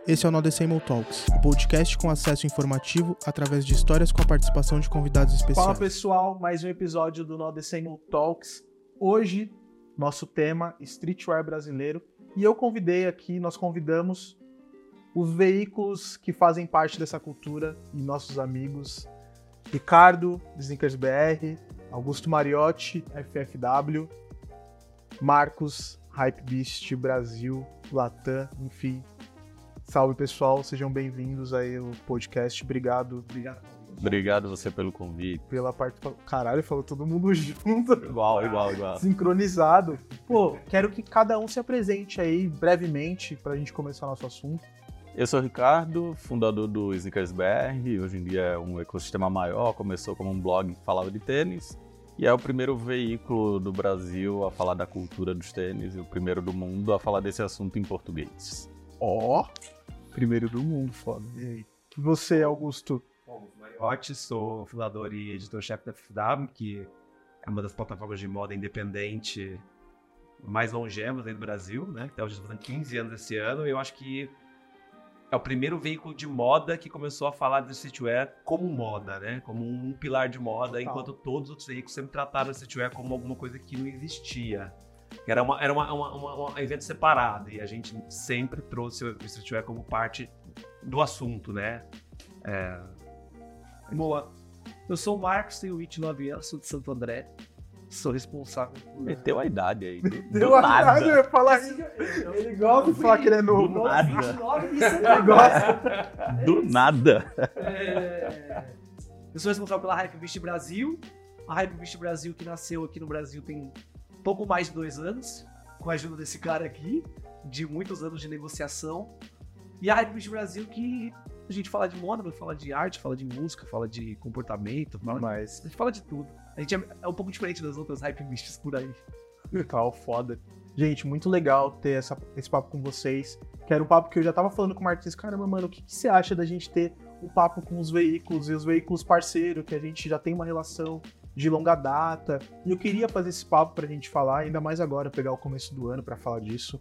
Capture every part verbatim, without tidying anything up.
Esse é o Nodecemol Talks, o podcast com acesso informativo através de histórias com a participação de convidados especiais. Fala pessoal, mais um episódio do Nodecemol Talks. Hoje, nosso tema, streetwear brasileiro. E eu convidei aqui, nós convidamos os veículos que fazem parte dessa cultura e nossos amigos. Ricardo, Sneakers B R, Augusto Mariotti, F F W, Marcos, Hypebeast Brasil, Latam, enfim. Salve pessoal, sejam bem-vindos aí ao podcast. Obrigado. Obrigado. Obrigado você pelo convite. Pela participação. Caralho, falou todo mundo junto. Igual, igual, igual. Sincronizado. Pô, quero que cada um se apresente aí brevemente pra gente começar nosso assunto. Eu sou o Ricardo, fundador do Sneakers B R. Hoje em dia é um ecossistema maior, começou como um blog que falava de tênis. E é o primeiro veículo do Brasil a falar da cultura dos tênis e o primeiro do mundo a falar desse assunto em português. Ó, oh, primeiro do mundo, foda. E aí? E você, Augusto? Bom, Mariotti, sou fundador e editor-chefe da F F W, que é uma das plataformas de moda independente mais longevas aí do Brasil, né? Até hoje fazendo quinze anos esse ano, e eu acho que é o primeiro veículo de moda que começou a falar de streetwear como moda, né? Como um pilar de moda, enquanto todos os outros veículos sempre trataram o streetwear como alguma coisa que não existia. Era, uma, era uma, uma, uma, um evento separado, e a gente sempre trouxe o streetwear como parte do assunto, né? É... Boa. Eu sou o Marcos, tenho vinte e nove anos, sou de Santo André. Sou responsável por... Meteu a idade aí. Do, Meteu do a nada. idade, eu ia falar isso. Ele gosta de falar que ele é novo. Do nada. vinte e nove e Ele gosta. Do nada. É... Eu sou responsável pela Hypebeast Brasil. A Hypebeast Brasil que nasceu aqui no Brasil tem pouco mais de dois anos, com a ajuda desse cara aqui, de muitos anos de negociação. E a Hypebeast Brasil que a gente fala de moda, mas fala de arte, fala de música, fala de comportamento, fala Mas... a gente fala de tudo. A gente é, é um pouco diferente das outras Hypebeasts por aí. Tal, foda. Gente, muito legal ter essa, esse papo com vocês. Que era um papo que eu já tava falando com o Martins. Caramba, mano, o que, que você acha da gente ter um papo com os veículos e os veículos parceiros, que a gente já tem uma relação de longa data. E eu queria fazer esse papo pra gente falar, ainda mais agora, pegar o começo do ano pra falar disso.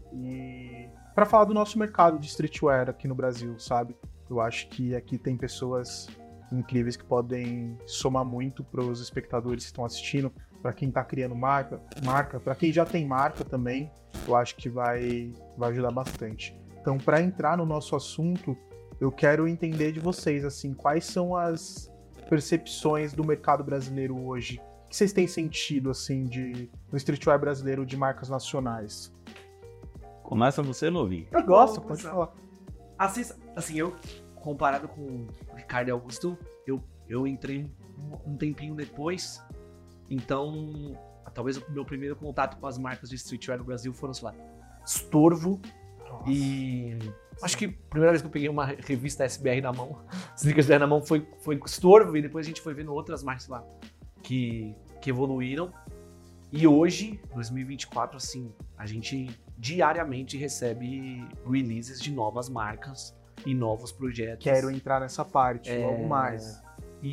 E pra falar do nosso mercado de streetwear aqui no Brasil, sabe? Eu acho que aqui tem pessoas incríveis que podem somar muito pros espectadores que estão assistindo, pra quem tá criando marca, marca, pra quem já tem marca também, eu acho que vai, vai ajudar bastante. Então, pra entrar no nosso assunto, eu quero entender de vocês, assim, quais são as percepções do mercado brasileiro hoje? O que vocês têm sentido, assim, de, no streetwear brasileiro de marcas nacionais? Começa você, novinho. Eu gosto, Vamos pode começar. falar. Assim, assim, eu, comparado com o Ricardo e Augusto, eu, eu entrei um, um tempinho depois, então talvez o meu primeiro contato com as marcas de streetwear no Brasil foram, sei lá, Storvo. Nossa. E acho que a primeira vez que eu peguei uma revista S B R na mão, Sneakers B R na mão, foi, foi Storvo, e depois a gente foi vendo outras marcas lá que, que evoluíram. E hoje, dois mil e vinte e quatro, assim, a gente diariamente recebe releases de novas marcas e novos projetos. Quero entrar nessa parte, É, logo mais.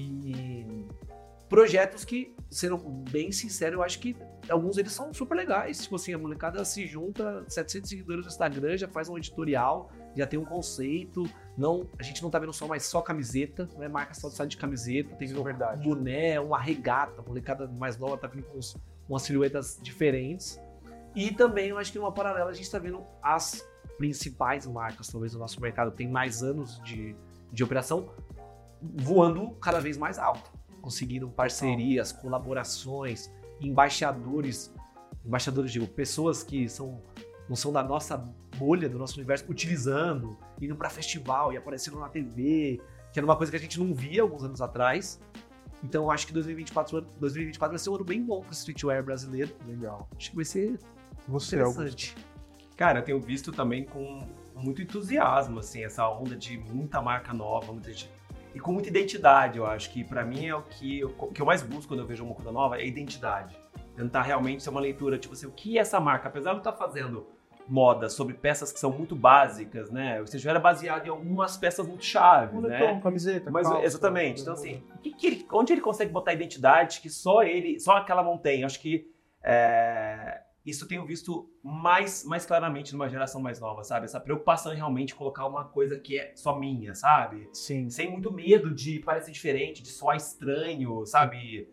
E projetos que, sendo bem sincero, eu acho que alguns deles são super legais. Tipo assim, a molecada se junta, setecentos seguidores no Instagram, já faz um editorial, já tem um conceito. Não, a gente não tá vendo só mais só camiseta, não é marca só de de camiseta, tem vindo um boné, uma regata, a molecada mais nova tá vindo com uns, umas silhuetas diferentes. E também eu acho que numa paralela a gente tá vendo as principais marcas, talvez o nosso mercado tem mais anos de, de operação, voando cada vez mais alto, conseguindo parcerias, colaborações, embaixadores, embaixadores, digo, pessoas que são, não são da nossa bolha, do nosso universo, utilizando, indo pra festival e aparecendo na T V, que era uma coisa que a gente não via alguns anos atrás. Então eu acho que dois mil e vinte e quatro, dois mil e vinte e quatro vai ser um ano bem bom pro streetwear brasileiro. Legal. Acho que vai ser Você, interessante. Cara, eu tenho visto também com muito entusiasmo, assim, essa onda de muita marca nova, muita gente... e com muita identidade, eu acho que pra mim é o que eu, o que eu mais busco quando eu vejo uma coisa nova, é identidade. Tentar realmente ser uma leitura, tipo assim, o que essa marca, apesar de não estar fazendo moda sobre peças que são muito básicas, né? Ou seja, era baseado em algumas peças muito chaves, Moletom, né? camiseta, Mas, calça, exatamente. Então, assim, o que que ele, onde ele consegue botar identidade que só ele, só aquela não tem? Acho que é, isso eu tenho visto mais, mais claramente numa geração mais nova, sabe? Essa preocupação em realmente colocar uma coisa que é só minha, sabe? Sim. Sem muito medo de parecer diferente, de soar estranho, sabe?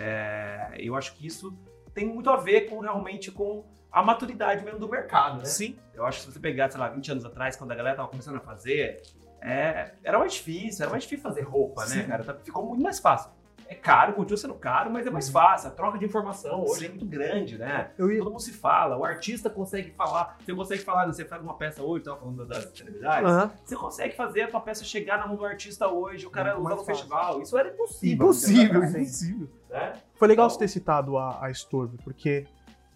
É, eu acho que isso tem muito a ver com realmente com a maturidade mesmo do mercado, né? Sim. Eu acho que se você pegar, sei lá, vinte anos atrás, quando a galera tava começando a fazer, é, era mais difícil, era mais difícil fazer roupa, Sim. né, cara? Tá- Ficou muito mais fácil. É caro, continua sendo caro, mas é mais fácil. A troca de informação hoje Sim. é muito grande, né? Eu ia... Todo mundo se fala, o artista consegue falar. Você consegue falar, você faz uma peça hoje, tava falando das celebridades. Aham. Você consegue fazer a tua peça chegar na mão do artista hoje, o cara Muito usar mais no fácil. festival. Isso era impossível. Impossível, né? impossível. Né? Foi legal Então- você ter citado a, a Estorvo, porque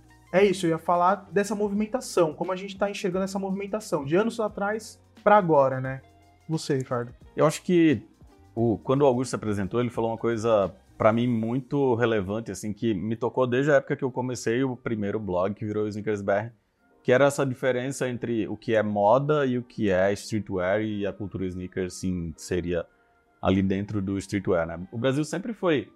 é isso, eu ia falar dessa movimentação, como a gente tá enxergando essa movimentação, de anos atrás pra agora, né? Você, Ricardo. Eu acho que o, quando o Augusto se apresentou, ele falou uma coisa, pra mim, muito relevante, assim, que me tocou desde a época que eu comecei o primeiro blog, que virou o Sneakers B R, que era essa diferença entre o que é moda e o que é streetwear, e a cultura sneaker, sim, seria ali dentro do streetwear, né? O Brasil sempre foi,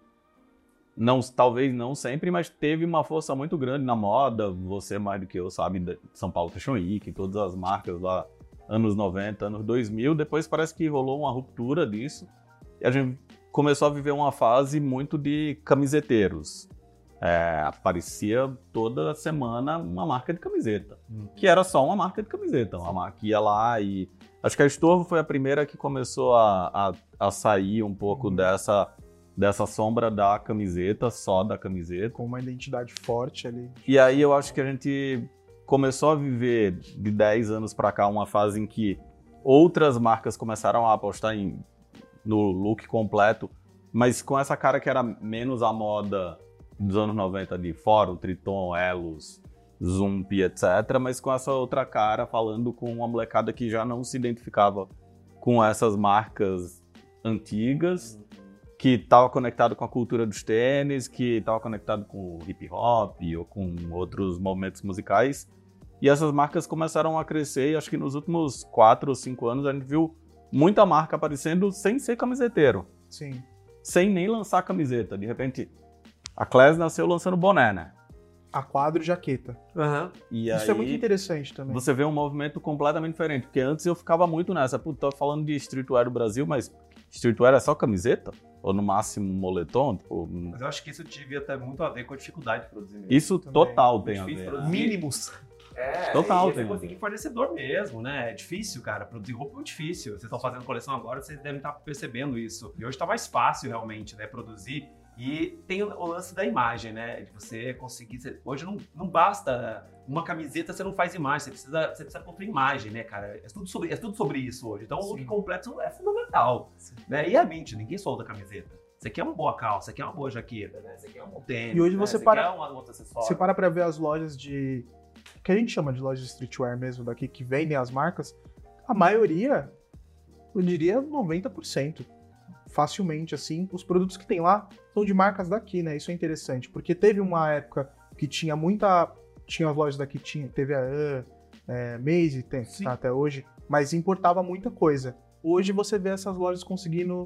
não, talvez não sempre, mas teve uma força muito grande na moda. Você mais do que eu sabe, de São Paulo Fashion Week, todas as marcas lá, anos noventa, anos dois mil, depois parece que rolou uma ruptura disso, e a gente começou a viver uma fase muito de camiseteiros. É, aparecia toda semana uma marca de camiseta, que era só uma marca de camiseta, uma marca que ia lá e... Acho que a Estorvo foi a primeira que começou a, a, a sair um pouco Uhum. dessa, dessa sombra da camiseta, só da camiseta. Com uma identidade forte ali. E aí eu acho que a gente começou a viver de dez anos pra cá uma fase em que outras marcas começaram a apostar em, no look completo, mas com essa cara que era menos a moda dos anos noventa de Fórum, Triton, Elos, Zump, etcétera, mas com essa outra cara, falando com uma molecada que já não se identificava com essas marcas antigas, que estava conectado com a cultura dos tênis, que estava conectado com o hip hop ou com outros momentos musicais. E essas marcas começaram a crescer, e acho que nos últimos quatro ou cinco anos a gente viu muita marca aparecendo sem ser camiseteiro, Sim. sem nem lançar camiseta. De repente, a Class nasceu lançando boné, né? A quadro e jaqueta. Aham. E Isso aí, é muito interessante também. você vê um movimento completamente diferente, porque antes eu ficava muito nessa, pô, tô falando de streetwear do Brasil, mas streetwear é só camiseta? Ou no máximo moletom? Tipo, Mas eu acho que isso devia ter muito a ver com a dificuldade de produzir mesmo. isso Também. total tem a Difícil ver. produzir. Mínimos. É, Total, e você tem. conseguir fornecedor mesmo, né? É difícil, cara. Produzir roupa é muito difícil. Vocês estão fazendo coleção agora, vocês devem estar percebendo isso. E hoje tá mais fácil, realmente, né? Produzir. E tem o, o lance da imagem, né? De você conseguir... você- hoje não, não basta uma camiseta, você não faz imagem. Você precisa, você precisa construir imagem, né, cara? É tudo sobre, é tudo sobre isso hoje. Então, o look Sim. completo é fundamental. Né? E a mente, ninguém solta a camiseta. Você quer uma boa calça, você quer uma boa jaqueta, né? Você quer um bom tênis, E hoje né? você você para- quer um outro acessório. Você para pra ver as lojas de... que a gente chama de lojas de streetwear mesmo daqui, que vendem as marcas, a maioria, eu diria noventa por cento. Facilmente, assim, os produtos que tem lá são de marcas daqui, né? Isso é interessante, porque teve uma época que tinha muita... Tinha as lojas daqui, tinha, teve a uh, é, Maze, tem, Sim. tá, até hoje, mas importava muita coisa. Hoje você vê essas lojas conseguindo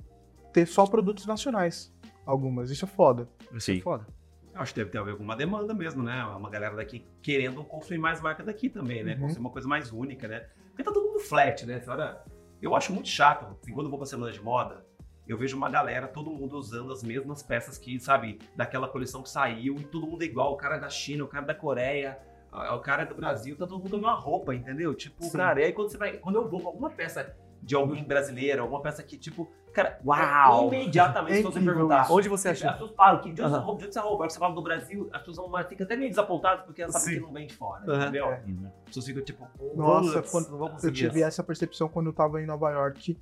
ter só produtos nacionais, algumas, isso é foda. Isso é Sim. foda. Eu acho que deve ter a ver com uma demanda mesmo, né? Uma galera daqui querendo construir mais marca daqui também, né? Uhum. Construir uma coisa mais única, né? Porque tá todo mundo flat, né? Você olha, eu acho muito chato. Assim, quando eu vou pra semana de moda, eu vejo uma galera, todo mundo usando as mesmas peças que, sabe, daquela coleção que saiu, e todo mundo é igual. O cara da China, o cara da Coreia, a- o cara do Brasil, tá todo mundo com uma roupa, entendeu? Tipo, Sim. cara, e aí quando você vai. Quando eu vou com alguma peça de alguém brasileiro, alguma peça que, tipo, cara, Uau! imediatamente, É se você incrível perguntar. isso. Onde você As achou? pessoas param, que de onde Aham. essa roupa, de onde essa roupa? Aí você fala do Brasil, as pessoas vão- ficam até meio desapontadas porque elas sabem Sim. que não vem de fora, Aham. entendeu? É. As pessoas ficam tipo, Nossa, "Putz, quando- não vou Eu conseguir tive essa." essa percepção quando eu tava em Nova York.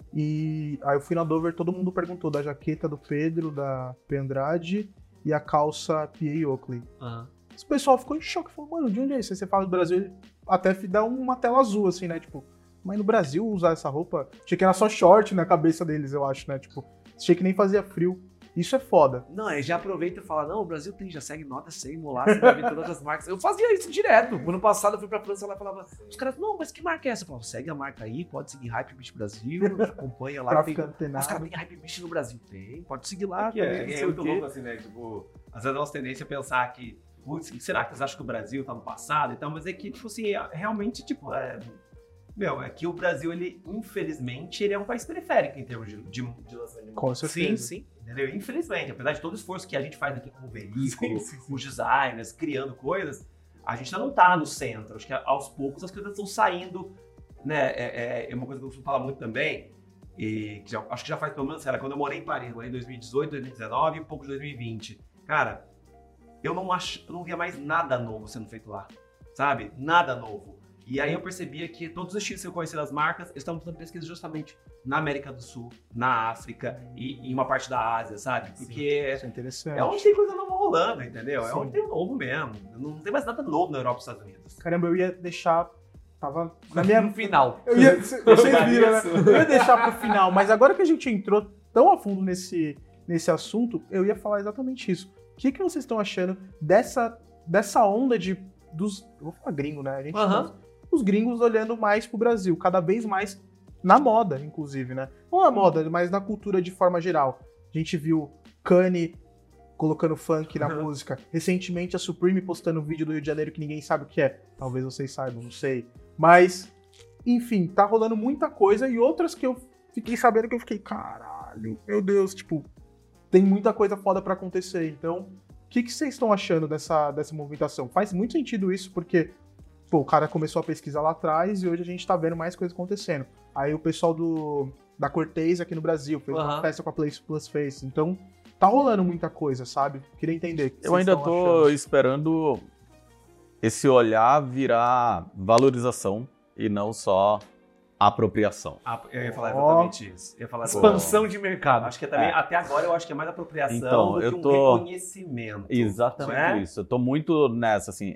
E aí eu fui na Dover, todo mundo perguntou da jaqueta do Pedro, da P. Andrade e a calça P A. Oakley. Aham. O pessoal ficou em choque, falou, mano, de onde é isso? Aí você fala do Brasil, até dá uma tela azul, assim, né? Tipo, mas no Brasil usar essa roupa, achei que era só short na cabeça deles, eu acho, né? Tipo, achei que nem fazia frio. Isso é foda. Não, aí já aproveita e fala, não, o Brasil tem, já segue nota cem, Molasse, vai ver todas as marcas. Eu fazia isso direto. Ano passado eu fui pra França lá e falava, os caras, não, mas que marca é essa? Eu falava, segue a marca aí, pode seguir Hype Beast Brasil, acompanha lá. Pra Tem... ficar Os caras antenado. têm Hype Beast no Brasil? Tem, pode seguir lá. Que é, também, não é sei o muito quê. louco assim, né? Tipo, às vezes a nossa tendência é pensar que putz, será que vocês acham que o Brasil tá no passado e tal? Mas é que, tipo assim, é, realmente, tipo, é, meu, é que o Brasil, ele, infelizmente, ele é um país periférico em termos de, de, de lançamento de Com moda. certeza. Sim, sim. Entendeu? Infelizmente, apesar de todo o esforço que a gente faz aqui como veículo, Sim, sim, sim. os designers, criando coisas, a gente ainda não tá no centro. Acho que aos poucos as coisas estão saindo, né? É, é, é uma coisa que eu costumo falar muito também, e que já, acho que já faz pelo menos, era quando eu morei em Paris, eu morei em dois mil e dezoito, dois mil e dezenove e um pouco de dois mil e vinte. Cara, eu não, ach, eu não via mais nada novo sendo feito lá, sabe? Nada novo. E aí eu percebia que todos os estilos que eu conhecia das marcas, eles estavam fazendo pesquisa justamente na América do Sul, na África e em uma parte da Ásia, sabe? Porque Isso é interessante. é onde tem coisa nova rolando, entendeu? É Sim. onde tem novo mesmo. Não tem mais nada novo na Europa e nos Estados Unidos. Caramba, eu ia deixar... Tava na No minha... final. Eu ia, vocês viram, né? Eu ia deixar pro final, mas agora que a gente entrou tão a fundo nesse, nesse assunto, eu ia falar exatamente isso. O que, que vocês estão achando dessa, dessa onda de... dos eu vou falar gringo, né? A gente Aham. os gringos olhando mais pro Brasil, cada vez mais na moda, inclusive, né? Não na moda, mas na cultura de forma geral. A gente viu Kanye colocando funk na música. Recentemente a Supreme postando um vídeo do Rio de Janeiro que ninguém sabe o que é. Talvez vocês saibam, não sei. Mas, enfim, tá rolando muita coisa e outras que eu fiquei sabendo que eu fiquei, caralho, meu Deus, tipo, tem muita coisa foda pra acontecer. Então, o que, que vocês estão achando dessa, dessa movimentação? Faz muito sentido isso, porque pô, o cara começou a pesquisar lá atrás e hoje a gente tá vendo mais coisas acontecendo. Aí o pessoal do, da Cortez aqui no Brasil fez uma Uhum. festa com a Place Plus Face. Então, tá rolando muita coisa, sabe? Queria entender. o que Eu vocês ainda estão tô achando. esperando esse olhar virar valorização e não só apropriação. Ah, eu ia falar Ó. exatamente isso. Eu ia falar Expansão de mercado. Acho que é também, É. até agora, eu acho que é mais apropriação Então, do que eu um tô- reconhecimento. Exatamente Não é? isso. Eu tô muito nessa, assim.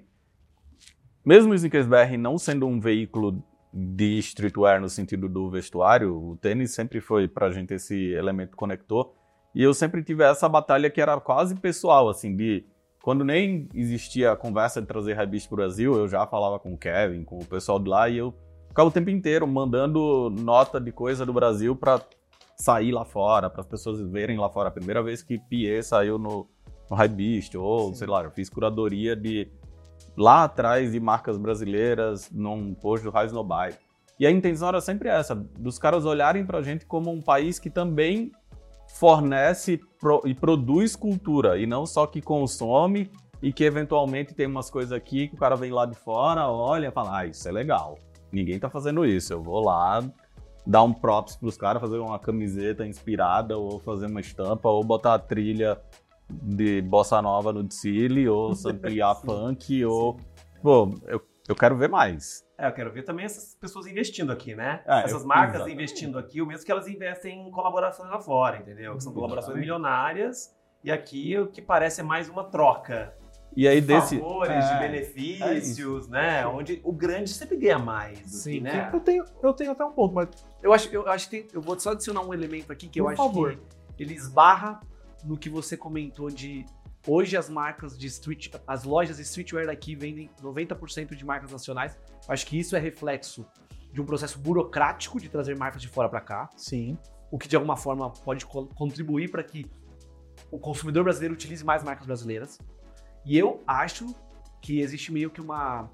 Mesmo o Snickers B R não sendo um veículo de streetwear no sentido do vestuário, o tênis sempre foi pra gente esse elemento conector. E eu sempre tive essa batalha que era quase pessoal, assim, de quando nem existia a conversa de trazer Hypebeast pro Brasil, eu já falava com o Kevin, com o pessoal de lá, e eu ficava o tempo inteiro mandando nota de coisa do Brasil pra sair lá fora, para as pessoas verem lá fora. A primeira vez que P E saiu no, no Hypebeast, ou Sim. sei lá, eu fiz curadoria de lá atrás de marcas brasileiras num post do Rise No Buy. E a intenção era sempre essa, dos caras olharem pra gente como um país que também fornece pro, e produz cultura, e não só que consome e que eventualmente tem umas coisas aqui que o cara vem lá de fora, olha e fala, ah, isso é legal. Ninguém tá fazendo isso, eu vou lá dar um props pros caras, fazer uma camiseta inspirada, ou fazer uma estampa, ou botar a trilha de bossa nova no desfile, ou samplear funk, ou... Pô, eu, eu quero ver mais. É, eu quero ver também essas pessoas investindo aqui, né? É, essas eu- marcas exatamente. investindo aqui, o mesmo que elas investem em colaborações lá fora, entendeu? Que são colaborações milionárias, e aqui o que parece é mais uma troca. E aí de desse... favores, é, de é benefícios, né? Onde o grande sempre ganha mais do Sim, que, né? Eu tenho, eu tenho até um ponto, mas Eu acho, eu acho que tem, eu vou só adicionar um elemento aqui que eu Por acho favor. que ele esbarra no que você comentou de hoje as marcas de street, as lojas de streetwear daqui vendem noventa por cento de marcas nacionais. Eu acho que isso é reflexo de um processo burocrático de trazer marcas de fora para cá, sim. o que de alguma forma pode co- contribuir para que o consumidor brasileiro utilize mais marcas brasileiras. E eu acho que existe meio que uma...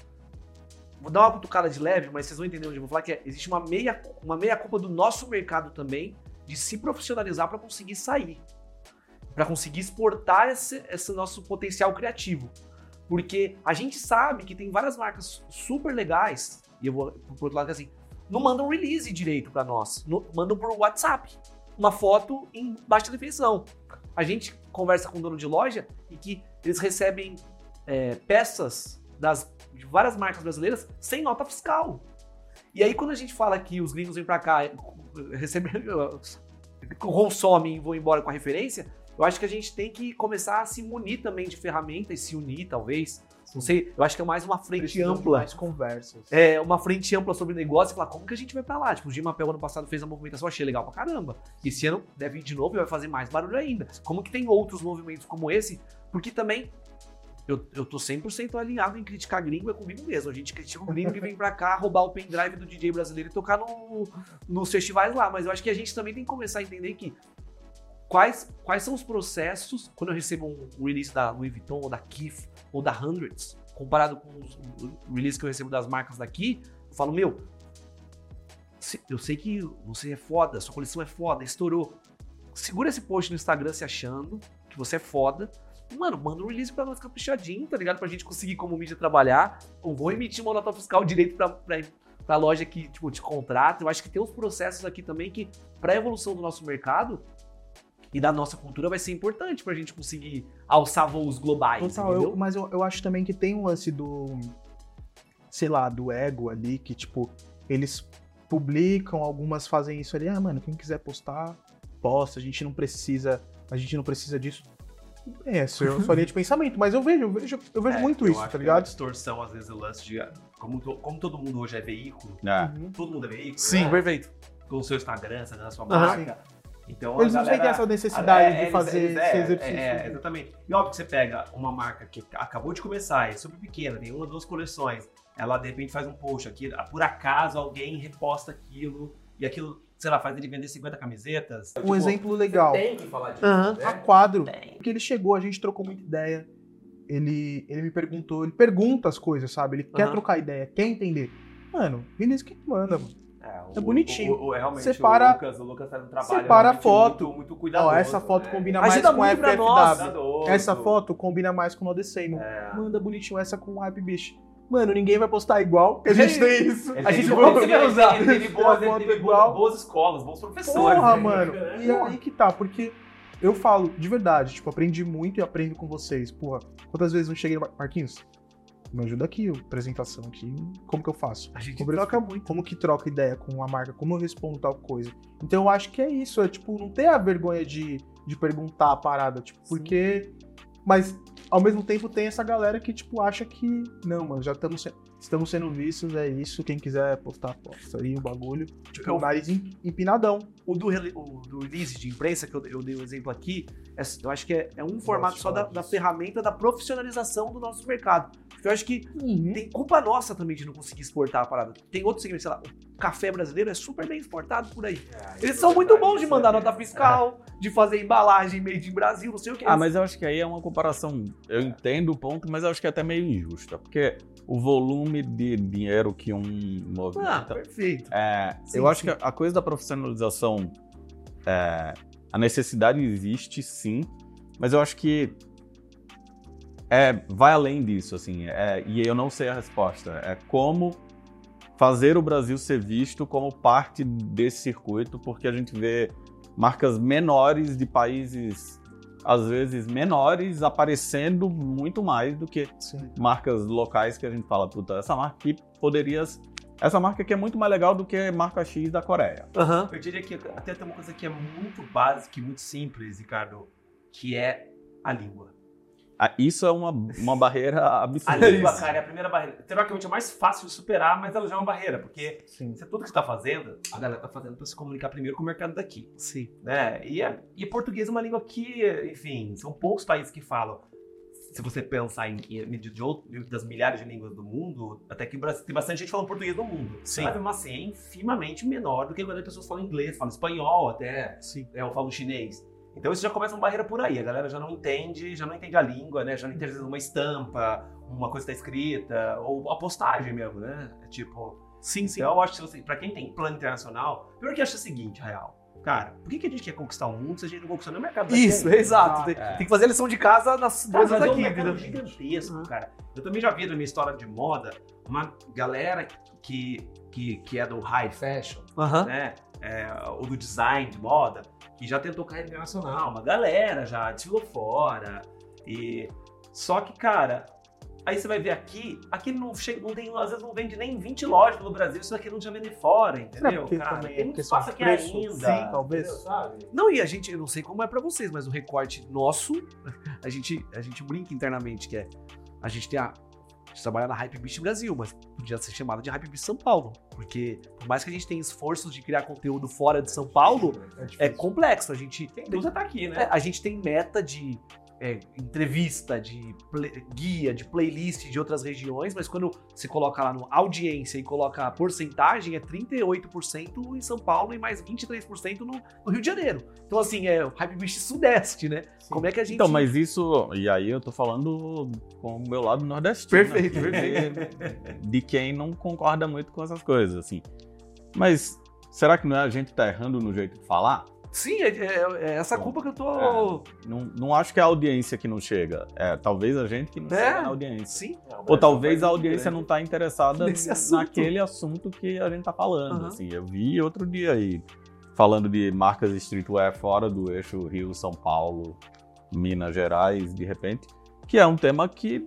Vou dar uma cutucada de leve, mas vocês vão entender onde eu vou falar, que é, existe uma meia, uma meia culpa do nosso mercado também de se profissionalizar para conseguir sair. Para conseguir exportar esse, esse nosso potencial criativo. Porque a gente sabe que tem várias marcas super legais, e eu vou por outro lado que assim, não mandam release direito para nós, não, mandam por WhatsApp, uma foto em baixa definição. A gente conversa com o dono de loja e que eles recebem é, peças das, de várias marcas brasileiras sem nota fiscal. E aí quando a gente fala que os gringos vêm para cá, recebem, consomem e vão embora com a referência, eu acho que a gente tem que começar a se munir também de ferramentas, se unir talvez. Não sei, eu acho que é mais uma frente Precisam de ampla. mais conversas. É, uma frente ampla sobre negócio e falar como que a gente vai pra lá. Tipo, o Gimapel ano passado fez a movimentação, achei legal pra caramba. Esse ano deve ir de novo e vai fazer mais barulho ainda. Como que tem outros movimentos como esse? Porque também eu, eu tô cem por cento alinhado em criticar gringo, é comigo mesmo. A gente critica o gringo que vem pra cá roubar o pendrive do D J brasileiro e tocar no, nos festivais lá. Mas eu acho que a gente também tem que começar a entender que quais, quais são os processos quando eu recebo um release da Louis Vuitton, ou da Kith, ou da Hundreds, comparado com os releases que eu recebo das marcas daqui, eu falo, meu, eu sei que você é foda, sua coleção é foda, estourou. Segura esse post no Instagram se achando que você é foda. Mano, manda um release pra nós caprichadinho, tá ligado? Pra gente conseguir como mídia trabalhar. Ou vou emitir uma nota fiscal direito pra, pra, pra loja que, tipo, te contrata. Eu acho que tem uns processos aqui também que, pra evolução do nosso mercado e da nossa cultura, vai ser importante pra gente conseguir alçar voos globais, Total, entendeu? eu, mas eu, eu acho também que tem um lance do, sei lá, do ego ali, que, tipo, eles publicam, algumas fazem isso ali, ah, mano, quem quiser postar, posta, a gente não precisa, a gente não precisa disso. É, essa é a sua linha de pensamento, mas eu vejo, eu vejo, eu vejo É, muito eu isso, acho tá que ligado? é uma distorção, às vezes, o lance de. Como, to- como todo mundo hoje é veículo, É. Uhum. todo mundo é veículo. Sim, né? perfeito. Com o seu Instagram, você a sua Aham. marca. Então, Eles a não galera- sentem essa necessidade É, de eles- fazer eles- esse é, exercício. É, exatamente. E óbvio que você pega uma marca que acabou de começar, é super pequena, tem uma, duas coleções, ela de repente faz um post aqui, por acaso alguém reposta aquilo, e aquilo, sei lá, faz ele vender cinquenta camisetas. Um exemplo legal, Tem que falar disso. Aham. né? a Quadro, Tem. porque ele chegou, a gente trocou muita ideia, ele, ele me perguntou, ele pergunta as coisas, sabe? Ele quer Aham. trocar ideia, quer entender. Mano, beleza, que manda, mano. É, É bonitinho. O, o, realmente, Separa- o Lucas, o Lucas faz um trabalho separa a realmente foto. muito, muito cuidadoso. Ó, essa foto né? combina mais Ajuda com a muito pra F F nós. W. Cuidadoso. Essa foto combina mais com o No The Same. É. Manda bonitinho essa com o Hype Beast. Mano, ninguém vai postar igual, porque a gente tem isso. Ele A tem gente boas- vai ele- usar. Ele teve boas, Uma ele foto teve igual. boas escolas, bons professores. Porra, né? mano. E aí que tá, porque eu falo, de verdade, tipo, aprendi muito e aprendo com vocês. Porra, quantas vezes eu não cheguei no Mar- Marquinhos? Me ajuda aqui, ó, apresentação aqui. Como que eu faço? A gente Como, troca muito. como que troca ideia com a marca? Como eu respondo tal coisa? Então eu acho que é isso, é tipo, não ter a vergonha de, de perguntar a parada, tipo, porque... Mas, ao mesmo tempo, tem essa galera que, tipo, acha que... Não, mano, já estamos se- estamos sendo vistos, é isso. Quem quiser postar, posta aí o bagulho. Tipo, Eu- o nariz em- empinadão. O do, rele- o do release de imprensa, que eu, eu dei o exemplo aqui, é- eu acho que é, é um formato só da, da ferramenta da profissionalização do nosso mercado. Porque eu acho que tem culpa nossa também de não conseguir exportar a parada. Tem outros segmentos, sei lá, o café brasileiro é super bem exportado por aí. É, Eles isso são é muito verdade, bons de isso é mandar verdade. nota fiscal, de fazer embalagem made in Brasil, não sei o que. Ah, mas eu acho que aí é uma comparação. Eu entendo o ponto, mas eu acho que é até meio injusta. Porque o volume de dinheiro que um Ah, movimenta. perfeito. É, Sim, eu acho sim. que a coisa da profissionalização, é, a necessidade existe sim, mas eu acho que é, vai além disso, assim, é, e eu não sei a resposta. É como fazer o Brasil ser visto como parte desse circuito, porque a gente vê marcas menores de países, às vezes menores, aparecendo muito mais do que Sim. marcas locais que a gente fala, puta, essa marca aqui poderia... Essa marca aqui é muito mais legal do que a marca X da Coreia. Aham. Eu diria que até tem uma coisa que é muito básica e muito simples, Ricardo, que é a língua. Ah, isso é uma, uma barreira A absurda. língua, cara, é a primeira barreira. Teoricamente é mais fácil de superar, mas ela já é uma barreira, porque Sim. se tudo que você tá fazendo, a galera tá fazendo pra se comunicar primeiro com o mercado daqui, Sim. né? E, é, e português é uma língua que, enfim, são poucos países que falam. Se você pensar em, em medida de outro, das milhares de línguas do mundo, até que o Brasil, tem bastante gente falando português no mundo. Sim. Mas mesmo assim é infimamente menor do que quando as pessoas falam inglês, falam espanhol até, Sim. né, ou falam chinês. Então isso já começa uma barreira por aí, a galera já não entende, já não entende a língua, né? Já não entende às vezes, uma estampa, uma coisa que tá escrita, ou a postagem mesmo, né? É tipo... Sim, sim. Então eu acho que, assim, pra quem tem plano internacional, primeiro que acha o seguinte, real. Cara, por que, que a gente quer conquistar o mundo se a gente não conquistou nem o mercado daqui Isso, ainda? exato. Tem, É. tem que fazer a lição de casa nas Cara, coisas mas é um daqui, mercado entendeu? gigantesco, Uhum. cara. Eu também já vi na minha história de moda uma galera que, que, que é do high fashion, Aham. né? É, ou do design de moda, que já tentou carreira internacional. Uma galera já desfilou fora. E... Só que, cara, aí você vai ver aqui, aqui não, chega, não tem, às vezes não vende nem vinte lojas no Brasil, isso aqui não já vende fora, Será entendeu? porque Cara, também tem é muito questão espaço de aqui preço? ainda. Sim, talvez. entendeu, sabe? Não, e a gente, eu não sei como é pra vocês, mas o recorte nosso, a gente, a gente brinca internamente, que é, a gente tem a, a gente trabalha na Hype Beast Brasil, mas podia ser chamada de Hype Beast São Paulo, porque por mais que a gente tenha esforços de criar conteúdo fora de São Paulo, é complexo, a gente, Quem dúvida tá aqui, é, né? a gente tem meta de é, entrevista, de play, guia, de playlist de outras regiões, mas quando você coloca lá no audiência e coloca a porcentagem, é trinta e oito por cento em São Paulo e mais vinte e três por cento no, no Rio de Janeiro. Então, assim, é o Hypebeast Sudeste, né? Sim. Como é que a gente... Então, mas isso... E aí eu tô falando com o meu lado nordestino. Perfeito, aqui, perfeito. De quem não concorda muito com essas coisas, assim. Mas será que não é a gente tá errando no jeito de falar? Sim, é, é, é essa culpa que eu tô... É, não, não acho que é a audiência que não chega. É talvez a gente que não é, chega na audiência. Sim. Ou talvez a audiência não tá interessada nesse assunto. naquele assunto que a gente tá falando. Uhum. Assim, eu vi outro dia aí, falando de marcas de streetwear fora do eixo Rio, São Paulo, Minas Gerais, de repente, que é um tema que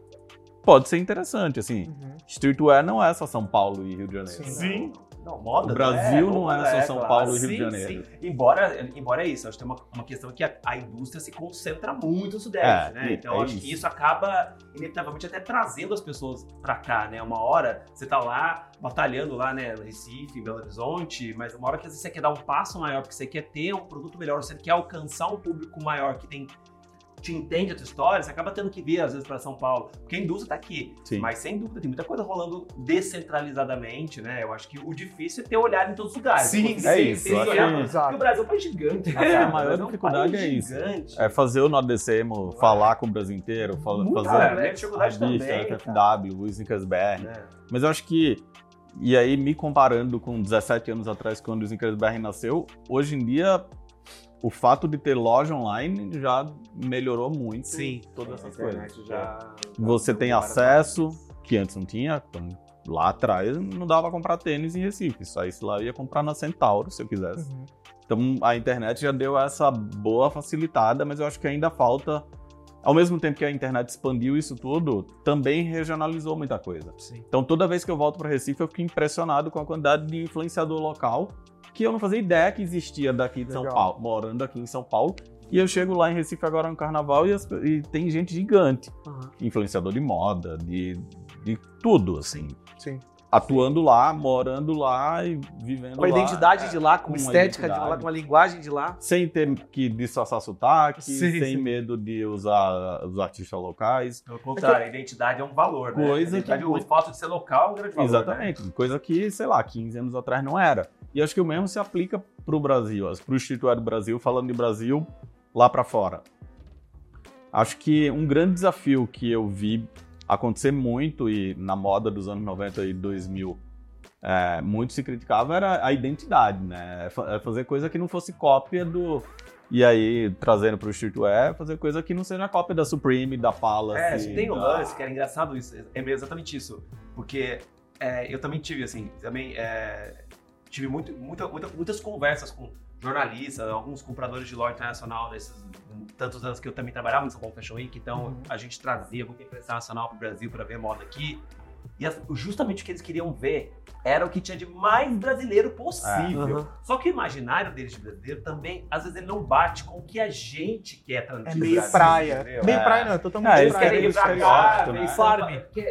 pode ser interessante. Assim, uhum. Streetwear não é só São Paulo e Rio de Janeiro. Sim. Não, moda o Brasil não é, não é só é, São claro. Paulo e Rio sim, de Janeiro. Sim. Embora, embora é isso, acho que tem uma, uma questão que a, a indústria se concentra muito no Sudeste, é, né? Então é acho isso. que isso acaba, inevitavelmente, até trazendo as pessoas pra cá, né? Uma hora você tá lá, batalhando lá, né? Recife, Belo Horizonte, mas uma hora que às vezes você quer dar um passo maior, porque você quer ter um produto melhor, você quer alcançar um público maior que tem... te entende a tua história, você acaba tendo que vir, às vezes, para São Paulo. Porque a indústria tá aqui. Sim. Mas, sem dúvida, tem muita coisa rolando descentralizadamente, né? Eu acho que o difícil é ter olhado em todos os lugares. Sim, é isso. Ter olhado, que... porque o Brasil é um país gigante. Né? É, a O maior Brasil dificuldade é, um é isso. gigante. É fazer o Nordecemo, é. falar com o Brasil inteiro, fala, Muito, fazer é, dificuldade a revista, também, a F W, o Snickers B R. É. Mas eu acho que, e aí me comparando com dezessete anos atrás, quando o Snickers B R nasceu, hoje em dia... O fato de ter loja online já melhorou muito Sim, todas sim, essas coisas. Já, já Você tem acesso, que antes não tinha, lá atrás não dava pra comprar tênis em Recife, só isso lá eu ia comprar na Centauro, se eu quisesse. Uhum. Então a internet já deu essa boa facilitada, mas eu acho que ainda falta, ao mesmo tempo que a internet expandiu isso tudo, também regionalizou muita coisa. Sim. Então toda vez que eu volto para Recife eu fico impressionado com a quantidade de influenciador local que eu não fazia ideia que existia daqui de Legal. São Paulo, morando aqui em São Paulo. E eu chego lá em Recife agora no Carnaval e, as, e tem gente gigante. Uhum. Influenciador de moda, de, de tudo, assim. Sim. Atuando Sim. lá, morando lá e vivendo lá. Com a identidade de lá, com, com estética identidade. de lá, com a linguagem de lá. Sem ter que disfarçar sotaque, sim, sem sim. medo de usar os artistas locais. Pelo contrário, a identidade é um valor, né? Coisa a identidade, que... O fato de ser local é um grande valor. Exatamente. Né? Coisa que, sei lá, quinze anos atrás não era. E acho que o mesmo se aplica pro Brasil, pro streetwear do Brasil, falando de Brasil lá para fora. Acho que um grande desafio que eu vi acontecer muito, e na moda dos anos noventa e dois mil, é, muito se criticava, era a identidade, né? É fazer coisa que não fosse cópia do... E aí, trazendo pro streetwear, fazer coisa que não seja cópia da Supreme, da Palace. É, acho que tem um da... lance que era engraçado isso, é exatamente isso. Porque é, eu também tive, assim, também é, tive muito, muita, muita, muitas conversas com jornalistas, alguns compradores de loja internacional nesses tantos anos que eu também trabalhava no São Paulo Fashion Week, então uhum. a gente trazia muita imprensa nacional pro Brasil para ver moda aqui. E as, justamente o que eles queriam ver era o que tinha de mais brasileiro possível. É, uhum. Só que o imaginário deles de brasileiro também, às vezes, ele não bate com o que a gente quer transmitir. É meio Brasil, praia. Entendeu? Meio é. praia, não, é totalmente é, praia. Eles querem ir pra cá, né? farm.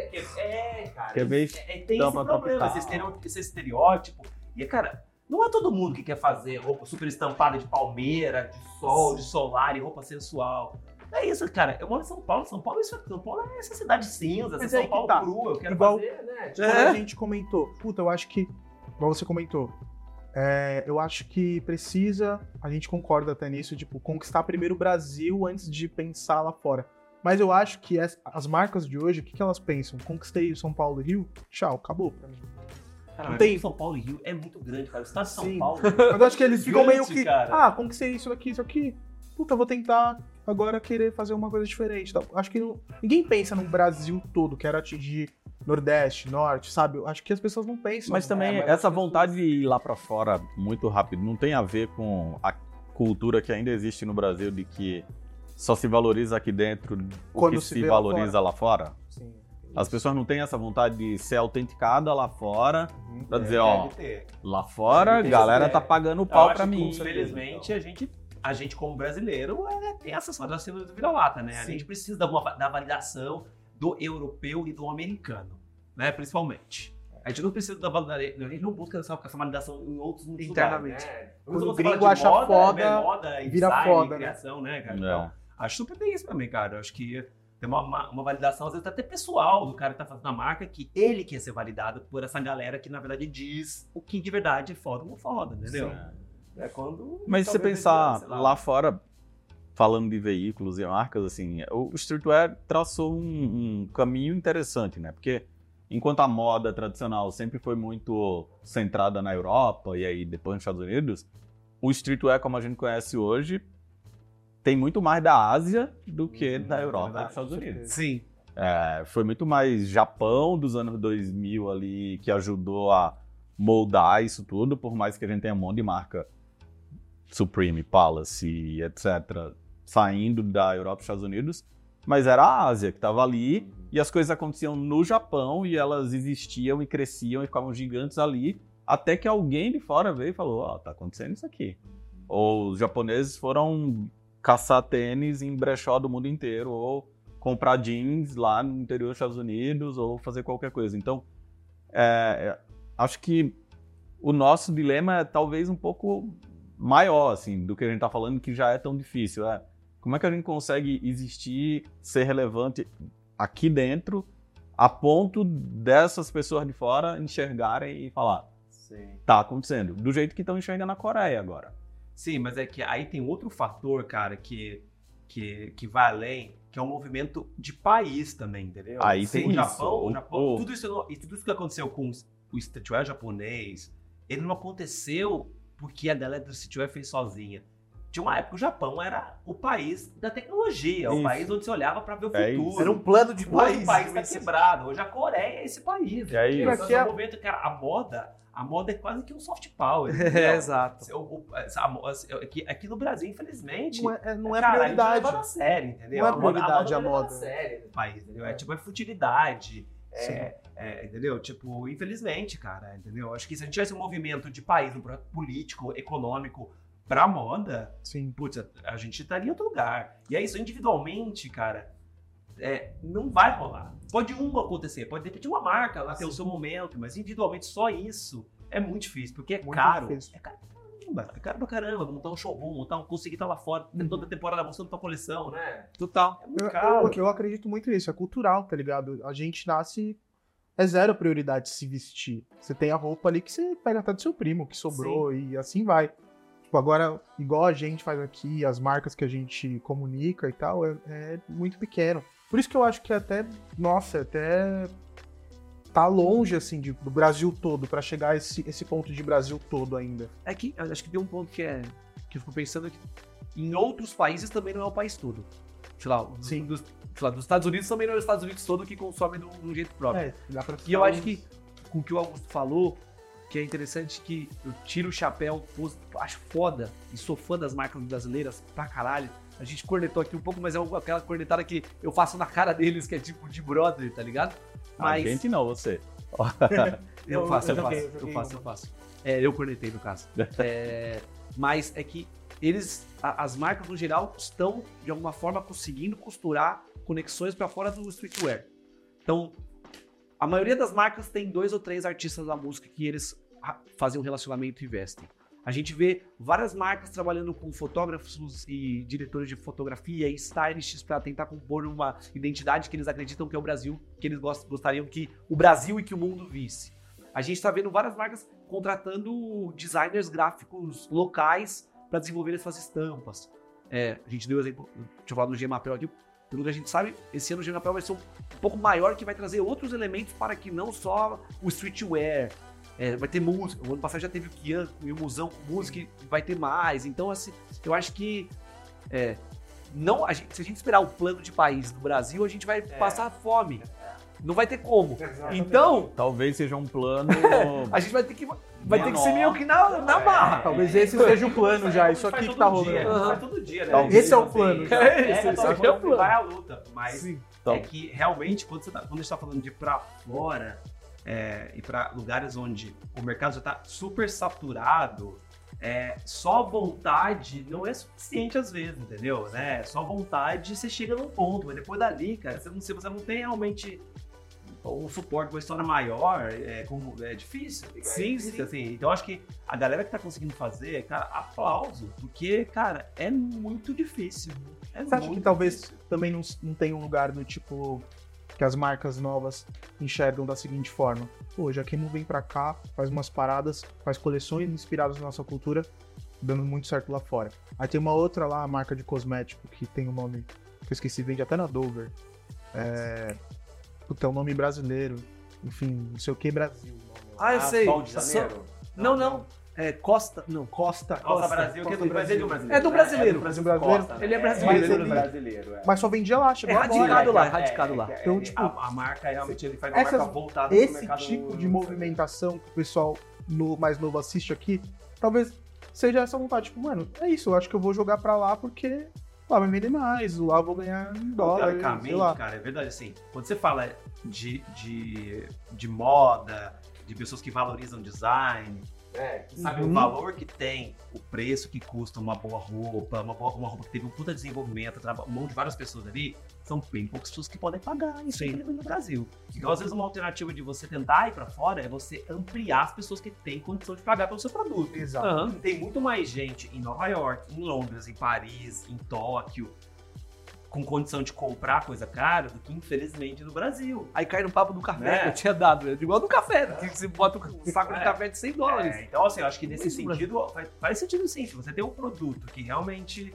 É, cara. Quer ver é, tem esse problema, esse estereótipo, esse estereótipo. E, cara, não é todo mundo que quer fazer roupa super estampada de palmeira, de sol, de solar e roupa sensual. É isso, cara. Eu moro em São Paulo. São Paulo, isso, São Paulo é essa cidade cinza, essa São Paulo tá. crua. Eu quero Igual, fazer, né? Tipo, é. a gente comentou, puta, eu acho que, igual você comentou, é, eu acho que precisa, a gente concorda até nisso, tipo, conquistar primeiro o Brasil antes de pensar lá fora. Mas eu acho que as, as marcas de hoje, o que, que elas pensam? Conquistei São Paulo e Rio? Tchau, acabou pra mim. Cara, não tem... São Paulo e Rio é muito grande, cara. O estado de São Sim. Paulo. Mas eu acho que eles ficam gigante, meio que. Cara. Ah, conquistei isso aqui, isso aqui. Puta, vou tentar agora querer fazer uma coisa diferente. Tá? Acho que não... ninguém pensa no Brasil todo, quero atingir Nordeste, Norte, sabe? Acho que as pessoas não pensam. Mas também é, mas essa vontade de ir lá pra fora muito rápido não tem a ver com a cultura que ainda existe no Brasil de que só se valoriza aqui dentro o Quando que se se, vê valoriza lá fora? Lá fora? Sim. As pessoas não têm essa vontade de ser autenticada lá fora, uhum. pra dizer, é, ó, lá fora a galera tá pagando o pau pra mim. Infelizmente, a gente, a gente como brasileiro é, tem essa sorte da síndrome do vira-lata, né? Sim. A gente precisa da, da validação do europeu e do americano, né? Principalmente. A gente não precisa da validação, a gente não busca essa, essa validação em outros lugares. Internamente. Né? Quando o gringo acha moda, é, moda vira design, foda, criação, né, cara? É. Então, Acho super bem isso também, cara. Eu acho que tem uma, uma, uma validação, às vezes até pessoal, do cara que tá fazendo a marca, que ele quer ser validado por essa galera que, na verdade, diz o que de verdade é foda ou não foda, entendeu? Sim. É quando... Mas se você talvez pensar sei lá, lá fora, falando de veículos e marcas, assim, o streetwear traçou um, um caminho interessante, né? Porque enquanto a moda tradicional sempre foi muito centrada na Europa e aí depois nos Estados Unidos, o streetwear, como a gente conhece hoje, tem muito mais da Ásia do que da Europa e dos Estados Unidos. Sim. É, foi muito mais Japão dos anos dois mil ali que ajudou a moldar isso tudo, por mais que a gente tenha um monte de marca Supreme, Palace, etcétera, saindo da Europa e Estados Unidos, mas era a Ásia que estava ali e as coisas aconteciam no Japão e elas existiam e cresciam e ficavam gigantes ali, até que alguém de fora veio e falou, ó, oh, tá acontecendo isso aqui. Ou os japoneses foram caçar tênis em brechó do mundo inteiro, ou comprar jeans lá no interior dos Estados Unidos, ou fazer qualquer coisa. Então, é, acho que o nosso dilema é talvez um pouco maior, assim, do que a gente tá falando, que já é tão difícil. É, como é que a gente consegue existir, ser relevante aqui dentro, a ponto dessas pessoas de fora enxergarem e falar, Sim. tá acontecendo, do jeito que estão enxergando na Coreia agora. Sim, mas é que aí tem outro fator, cara, que, que, que vai além, que é um movimento de país também, entendeu? Aí Sim, tem o isso. Japão, o Japão O- tudo, isso, tudo isso que aconteceu com o streetwear japonês, ele não aconteceu porque a galera do streetwear fez sozinha. Tinha uma época que o Japão era o país da tecnologia, o Isso. país onde você olhava pra ver o É futuro. isso. Era um plano de Hoje país. o país tá quebrado, hoje a Coreia é esse país. É isso. Esse Aqui é- momento, cara, a moda, a moda é quase que um soft power. É, entendeu? exato. O- o- essa mo- aqui, aqui no Brasil, infelizmente, Não é, é- não é cara, prioridade. a gente não leva a sério, entendeu? Não é A moda- prioridade a não é levada moda. sério no país, entendeu? É tipo, é futilidade. Sim. É, é, entendeu? Tipo, infelizmente, cara, entendeu? Acho que se a gente tivesse um movimento de país, um projeto político, econômico pra moda, Sim. putz, a, a gente estaria em outro lugar. E é isso, individualmente, cara, é, não vai rolar. Pode um acontecer, pode de repente uma marca lá ter o seu momento, mas individualmente só isso é muito difícil, porque é Muito caro. difícil. É caro pra caramba, é caro pra caramba, montar um showroom, montar um, conseguir estar lá fora, ter toda a temporada mostrando tua coleção, né? Total. É muito Eu, caro. eu, eu acredito muito nisso, é cultural, tá ligado? A gente nasce. É zero prioridade se vestir. Você tem a roupa ali que você pega até do seu primo, que sobrou, e assim vai. Tipo, agora, igual a gente faz aqui, as marcas que a gente comunica e tal, é, é muito pequeno. Por isso que eu acho que até, nossa, até tá longe, assim, de- do Brasil todo, pra chegar a esse, esse ponto de Brasil todo ainda. É que eu acho que tem um ponto que é que eu fico pensando que em outros países também não é o país todo. Sei lá, dos, Sim. dos, sei lá, dos Estados Unidos também não é os Estados Unidos todo que consome de um, de um jeito próprio. É, dá pra E eu acho que com o que o Augusto falou, que é interessante que eu tiro o chapéu, pos- acho foda e sou fã das marcas brasileiras pra caralho. A gente cornetou aqui um pouco, mas é aquela cornetada que eu faço na cara deles, que é tipo de brother, tá ligado? A gente não, você. Eu Eu- faço, eu, eu faço, joguei, eu eu joguei faço, uma. eu faço. É, eu cornetei no caso. É, mas é que eles, a- as marcas no geral, estão de alguma forma conseguindo costurar conexões pra fora do streetwear. Então, a maioria das marcas tem dois ou três artistas da música que eles ra- fazem um relacionamento e vestem. A gente vê várias marcas trabalhando com fotógrafos e diretores de fotografia e stylists para tentar compor uma identidade que eles acreditam que é o Brasil, que eles gost- gostariam que o Brasil e que o mundo visse. A gente está vendo várias marcas contratando designers gráficos locais para desenvolver essas estampas. É, a gente deu o exemplo, deixa eu falar do G-Mapel aqui, pelo que a gente sabe, esse ano o G-Mapel vai ser um pouco maior, que vai trazer outros elementos para que não só o streetwear, é, vai ter música. O ano passado já teve o Kian e o Musão com música, e vai ter mais. Então, assim, eu acho que é, não, a gente- se a gente esperar o plano de país do Brasil, a gente vai passar fome. Não vai ter como. Então, Talvez seja um plano. a gente vai ter que, vai ter que ser Menor. meio que na, na marra. Talvez esse seja o plano já, isso aqui que tá rolando. Dia, Aham. faz todo dia, né? Talvez Esse é o Assim, plano já. É, esse, É, esse é, aqui é o plano. vai à luta, mas Sim. Então, é que realmente, quando, você tá, quando a gente tá falando de ir pra fora é, e pra lugares onde o mercado já tá super saturado, é, só vontade não é suficiente às vezes, entendeu? Né? Só vontade você chega num ponto, mas depois dali, cara, você não, você não tem realmente um suporte, uma história maior, é, como, é difícil. Sim, é difícil, sim. Assim. Então, acho que a galera que tá conseguindo fazer, cara, aplauso. Porque, cara, é muito difícil. É Você acha muito que talvez difícil. também não, não tenha um lugar do tipo que as marcas novas enxergam da seguinte forma? Pô, já que não vem pra cá, faz umas paradas, faz coleções inspiradas na nossa cultura, dando muito certo lá fora. Aí tem uma outra lá, a marca de cosmético, que tem um nome que eu esqueci, vende até na Dover. É... Puta, é um nome brasileiro. Enfim, não sei o que Brasil. o nome lá. Ah, eu sei. Sol de Só- Janeiro? Não, não. É Costa. Não. Costa. Costa Brasil, que é do Brasil, brasileiro. É do brasileiro. É do Brasil brasileiro. Costa, né? Ele é brasileiro, É, ele é do brasileiro. é. Mas só vendia lá, chegou É agora. radicado lá, é É, radicado é, lá. é, Então, é, tipo, a, a marca realmente ele faz uma essas- marca voltada pro Esse mercado. tipo de movimentação que o pessoal no, mais novo assiste aqui, talvez seja essa vontade. Tipo, mano, é isso, eu acho que eu vou jogar pra lá porque lá vai vender mais, lá eu vou ganhar em dólar, sei Teoricamente, lá. cara, é verdade assim. Quando você fala de, de, de moda, de pessoas que valorizam design, né, que sabem Uhum. o valor que tem, o preço que custa uma boa roupa, uma, boa, uma roupa que teve um puta desenvolvimento, traba- um monte de várias pessoas ali, são bem poucas pessoas que podem pagar isso aí no Brasil. Então, às vezes, uma alternativa de você tentar ir pra fora é você ampliar as pessoas que têm condição de pagar pelo seu produto. Exato. Aham. Tem muito mais gente em Nova York, em Londres, em Paris, em Tóquio, com condição de comprar coisa cara do que, infelizmente, no Brasil. Aí cai no papo do café Né? que eu tinha dado. né? Igual do café, que você bota um saco de É. café de cem dólares. É, então, assim, eu acho que nesse Muito sentido, faz, faz sentido sim. Se você tem um produto que realmente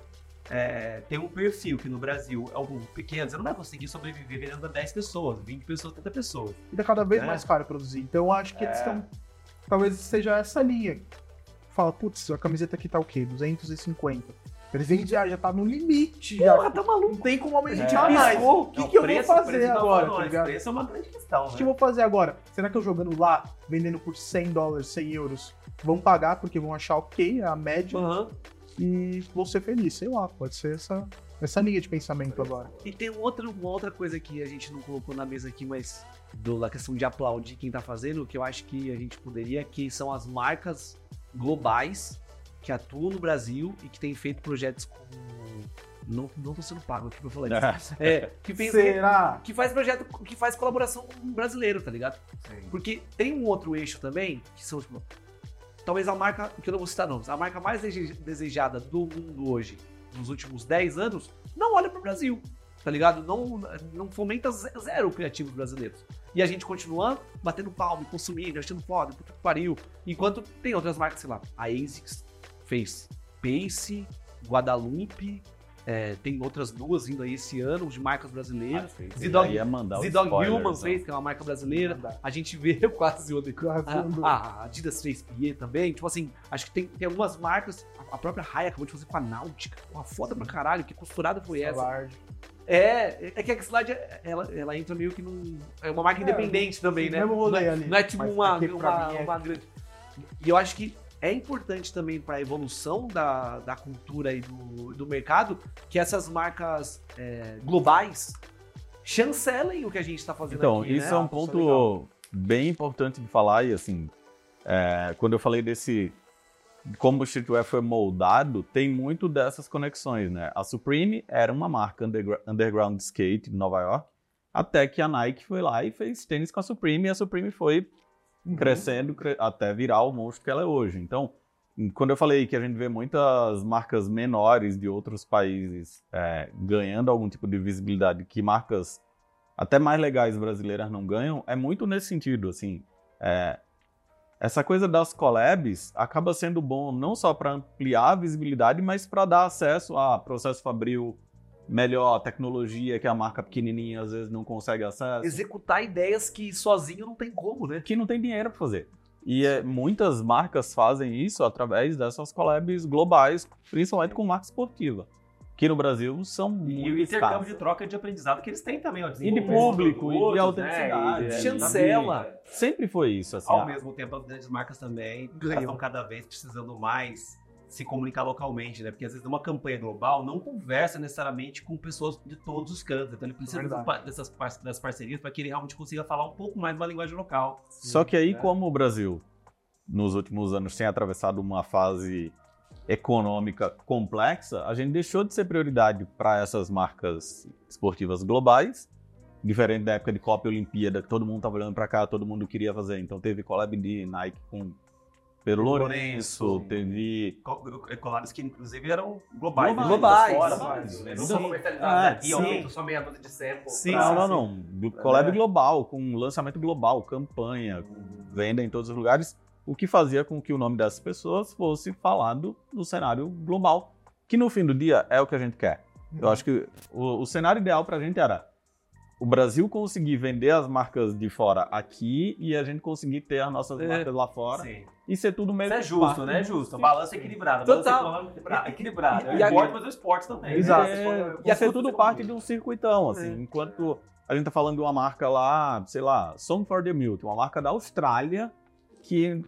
é, tem um perfil que no Brasil é um pequeno, você não vai conseguir sobreviver vendendo a dez pessoas, vinte pessoas, trinta pessoas. E tá cada vez É. mais caro produzir. Então eu acho que eles É. estão. Talvez seja essa linha. Fala, putz, a camiseta aqui tá o quê? duzentos e cinquenta. Eles vendem já, já tá no limite. Já. Porra, tá maluco. Não tem como aumentar É. mais. Piscou. O que, Não, que eu preço- vou fazer preço não agora, fala, tá mas ligado? preço é uma grande questão, O né? que eu vou fazer agora? Será que eu jogando lá, vendendo por cem dólares, cem euros, vão pagar porque vão achar ok a média Aham. e vou ser feliz? Sei lá, pode ser essa, essa linha de pensamento agora. E tem outra, uma outra coisa que a gente não colocou na mesa aqui, mas do, da questão de aplaudir quem tá fazendo, que eu acho que a gente poderia, que são as marcas globais que atuam no Brasil e que têm feito projetos com... Não, não tô sendo pago aqui pra falar isso. É, que, fez, Será? que faz projeto, que faz colaboração com o brasileiro, tá ligado? Porque tem um outro eixo também, que são, tipo, talvez a marca, que eu não vou citar nomes, a marca mais dese- desejada do mundo hoje, nos últimos dez anos, não olha pro Brasil, tá ligado? Não, não fomenta ze- zero criativos brasileiros. E a gente continua batendo palmo, consumindo, achando foda, puta que pariu. Enquanto tem outras marcas, sei lá, a ASICS fez Pace, Guadalupe, é, tem outras duas vindo aí esse ano, de marcas brasileiras. Zidog- Aí ia mandar o Zidog spoiler, Human né? fez, que é uma marca brasileira. A gente vê quase o Quase um- a, a Adidas fez Pied também. Tipo assim, acho que tem, tem algumas marcas. A, a própria Raia acabou de fazer com a Náutica. Uma foda pra caralho. Que costurada foi essa? Large. É, é que a Xlade, ela, ela entra meio que num. É uma marca É, independente também, sim, né? mesmo rolê não, é, ali. não é tipo Mas uma, aqui pra uma, mim é- uma grande. E eu acho que é importante também para a evolução da, da cultura e do, do mercado que essas marcas é, globais chancelem o que a gente está fazendo Então, aqui, isso né? é um Isso é ponto legal. bem importante de falar e assim, é, quando eu falei desse como o streetwear foi moldado, tem muito dessas conexões, né? A Supreme era uma marca undergra- underground de skate de Nova York, até que a Nike foi lá e fez tênis com a Supreme e a Supreme foi crescendo cre- até virar o monstro que ela é hoje. Então, quando eu falei que a gente vê muitas marcas menores de outros países é, ganhando algum tipo de visibilidade que marcas até mais legais brasileiras não ganham, é muito nesse sentido, assim. É, essa coisa das collabs acaba sendo bom não só para ampliar a visibilidade, mas para dar acesso a processo fabril melhor, tecnologia que a marca pequenininha às vezes não consegue acesso. Executar ideias que sozinho não tem como, né? Que não tem dinheiro para fazer. E é, muitas marcas fazem isso através dessas collabs globais, principalmente com marca esportiva, que no Brasil são muito E o intercâmbio escassas. de troca de aprendizado que eles têm também, ó. E de desenvolvimento público, e de produtos, autenticidade. né, e- Chancela. Sempre foi isso, assim. Ao a- mesmo tempo, as grandes marcas também Ganham. estão cada vez precisando mais se comunicar localmente, né? Porque às vezes uma campanha global não conversa necessariamente com pessoas de todos os cantos. Então ele precisa Verdade. dessas, pa- dessas, par- dessas parcerias para que ele realmente consiga falar um pouco mais uma linguagem local. Só que aí, né? como o Brasil, nos últimos anos, tem atravessado uma fase econômica complexa, a gente deixou de ser prioridade para essas marcas esportivas globais Diferente da época de Copa e Olimpíada, que todo mundo tava olhando pra cá, todo mundo queria fazer. Então teve collab de Nike com Pedro Lourenço, Lourenço. teve... Collabs que inclusive eram globais. né? Globais. Fora, Globais. mas- Não Sim. são comercializados Ah, aqui, sim. aumento só meia dúzia de sample. Sim, não, sim, não, sim. não. Do collab É. global, com lançamento global, campanha, venda em todos os lugares, o que fazia com que o nome dessas pessoas fosse falado no cenário global, que no fim do dia é o que a gente quer. Eu acho que o, o cenário ideal pra gente era o Brasil conseguir vender as marcas de fora aqui e a gente conseguir ter as nossas É. marcas lá fora Sim. e ser tudo Isso mesmo. é justo, né? É justo. O balanço é equilibrado. Total. O balanço econômico é equilibrado. equilibrado. É E o a- esporte, mas é o esporte também. Exato. né? É, E a e ser cultura tudo parte de um circuitão, assim. É. Enquanto a gente tá falando de uma marca lá, sei lá, Song for the Milk, uma marca da Austrália, que...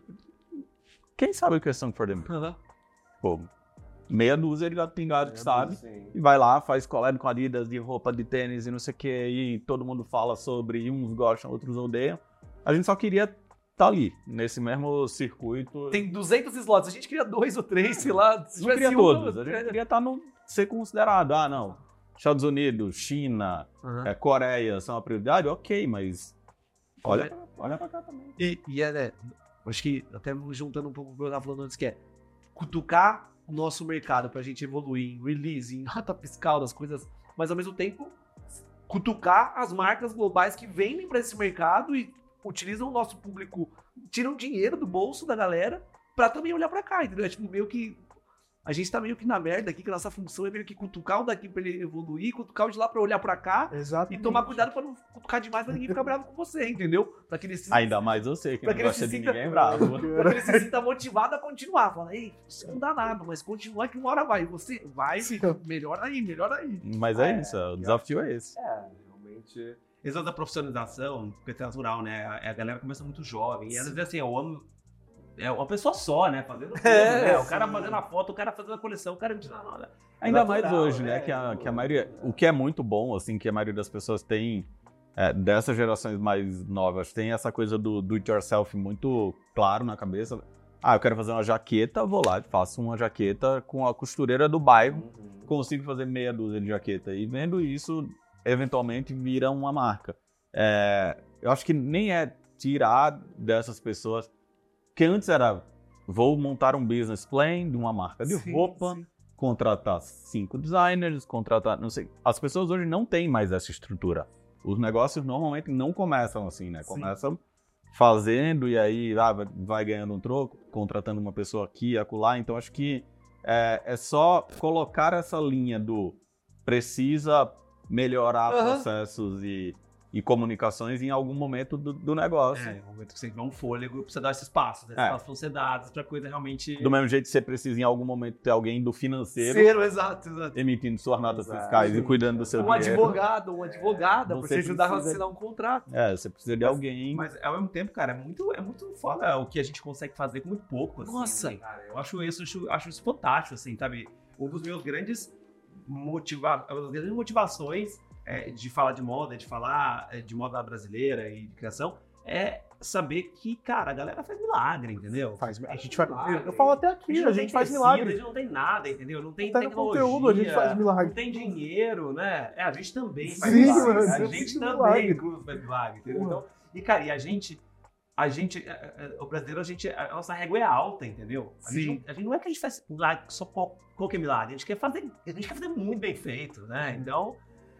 Quem sabe o que é Song for the Milk? Aham. Pô, meia dúzia de gato pingado que sabe. E vai lá, faz collab com Adidas de roupa de tênis e não sei o que, e todo mundo fala sobre, e uns gostam, outros odeiam. A gente só queria estar ali, nesse mesmo circuito. Tem duzentos slots, a gente queria dois ou três, sei lá. Se Não queria tivesse um, todos, a gente queria estar no, ser considerado. Ah, não, Estados Unidos, China, Aham. é, Coreia são a prioridade, ok, mas olha, pra- olha pra cá também. E, e é, né, acho que até juntando um pouco com o que eu tava falando antes, que é cutucar o nosso mercado pra gente evoluir em release, em nota fiscal das coisas, mas ao mesmo tempo cutucar as marcas globais que vendem pra esse mercado e utilizam o nosso público, tiram dinheiro do bolso da galera pra também olhar pra cá, entendeu? É tipo meio que a gente tá meio que na merda aqui, que a nossa função é meio que cutucar o daqui pra ele evoluir, cutucar o de lá pra olhar pra cá. Exato. E tomar cuidado pra não cutucar demais pra ninguém ficar bravo com você, entendeu? Pra que ele se, Ainda mais você, que Pra não que ele gosta se de sinta- ninguém bravo. pra que ele se sinta motivado a continuar. Fala, ei, você não dá nada, mas continua que uma hora vai. Você vai, fica, melhor aí, melhor aí. Mas é, isso, o desafio é esse. É, realmente. Esse da profissionalização, porque é natural, né? A a galera começa muito jovem. E às vezes assim, eu amo. É uma pessoa só, né? Fazendo tudo, É, né? O sim. cara fazendo a foto, o cara fazendo a coleção, o cara não tira nada. Ainda É mais natural, hoje, né? né? Que a, que a maioria. O que é muito bom, assim, que a maioria das pessoas tem, é, dessas gerações mais novas, tem essa coisa do do it yourself muito claro na cabeça. Ah, eu quero fazer uma jaqueta, vou lá e faço uma jaqueta com a costureira do bairro, consigo fazer meia dúzia de jaqueta. E vendo isso, eventualmente vira uma marca. É, eu acho que nem é tirar dessas pessoas. Que antes era. Vou montar um business plan de uma marca de Sim, roupa, sim. contratar cinco designers, contratar, não sei. As pessoas hoje não têm mais essa estrutura. Os negócios normalmente não começam assim, né? Começam fazendo e aí ah, vai- vai ganhando um troco, contratando uma pessoa aqui, acolá. Então acho que é, é só colocar essa linha do precisa melhorar Aham. processos e, e comunicações em algum momento do, do negócio. É, no momento que você tiver um fôlego, precisa dar esse espaço. Né? Esses É. espaços vão ser dados pra coisa realmente. Do mesmo jeito que você precisa em algum momento ter alguém do financeiro Zero, exato, exato. emitindo suas notas Exato. fiscais e cuidando do seu Um dinheiro. advogado, uma advogada, pra Você você ajudar a precisa- assinar um contrato. É, você precisa de alguém. Mas ao mesmo tempo, cara, é muito, é muito foda o que a gente consegue fazer com muito pouco. Assim, Nossa. né, cara? Eu acho isso, acho, acho isso fantástico, assim, sabe? Um dos meus grandes, motiva uma das grandes motivações é, de falar de moda, de falar é, de moda brasileira e de criação, é saber que, cara, a galera faz milagre, entendeu? Faz, a gente faz, Milagre. eu falo até aqui, a não gente tem faz tecido, A milagre. gente não tem nada, entendeu? Não tem Até no tecnologia. conteúdo a gente faz milagre. Não tem dinheiro, né? É, a gente também faz Sim, milagre. mano, A eu gente fiz também, milagre. inclusive, faz milagre, entendeu? Então, e, cara, e a gente... A gente, é, é, o brasileiro, a gente, a nossa régua é alta, entendeu? A, Sim. gente, não- a gente não é que a gente faz milagre só qual- qualquer milagre, a gente quer fazer, a gente quer fazer muito bem feito, né? Então,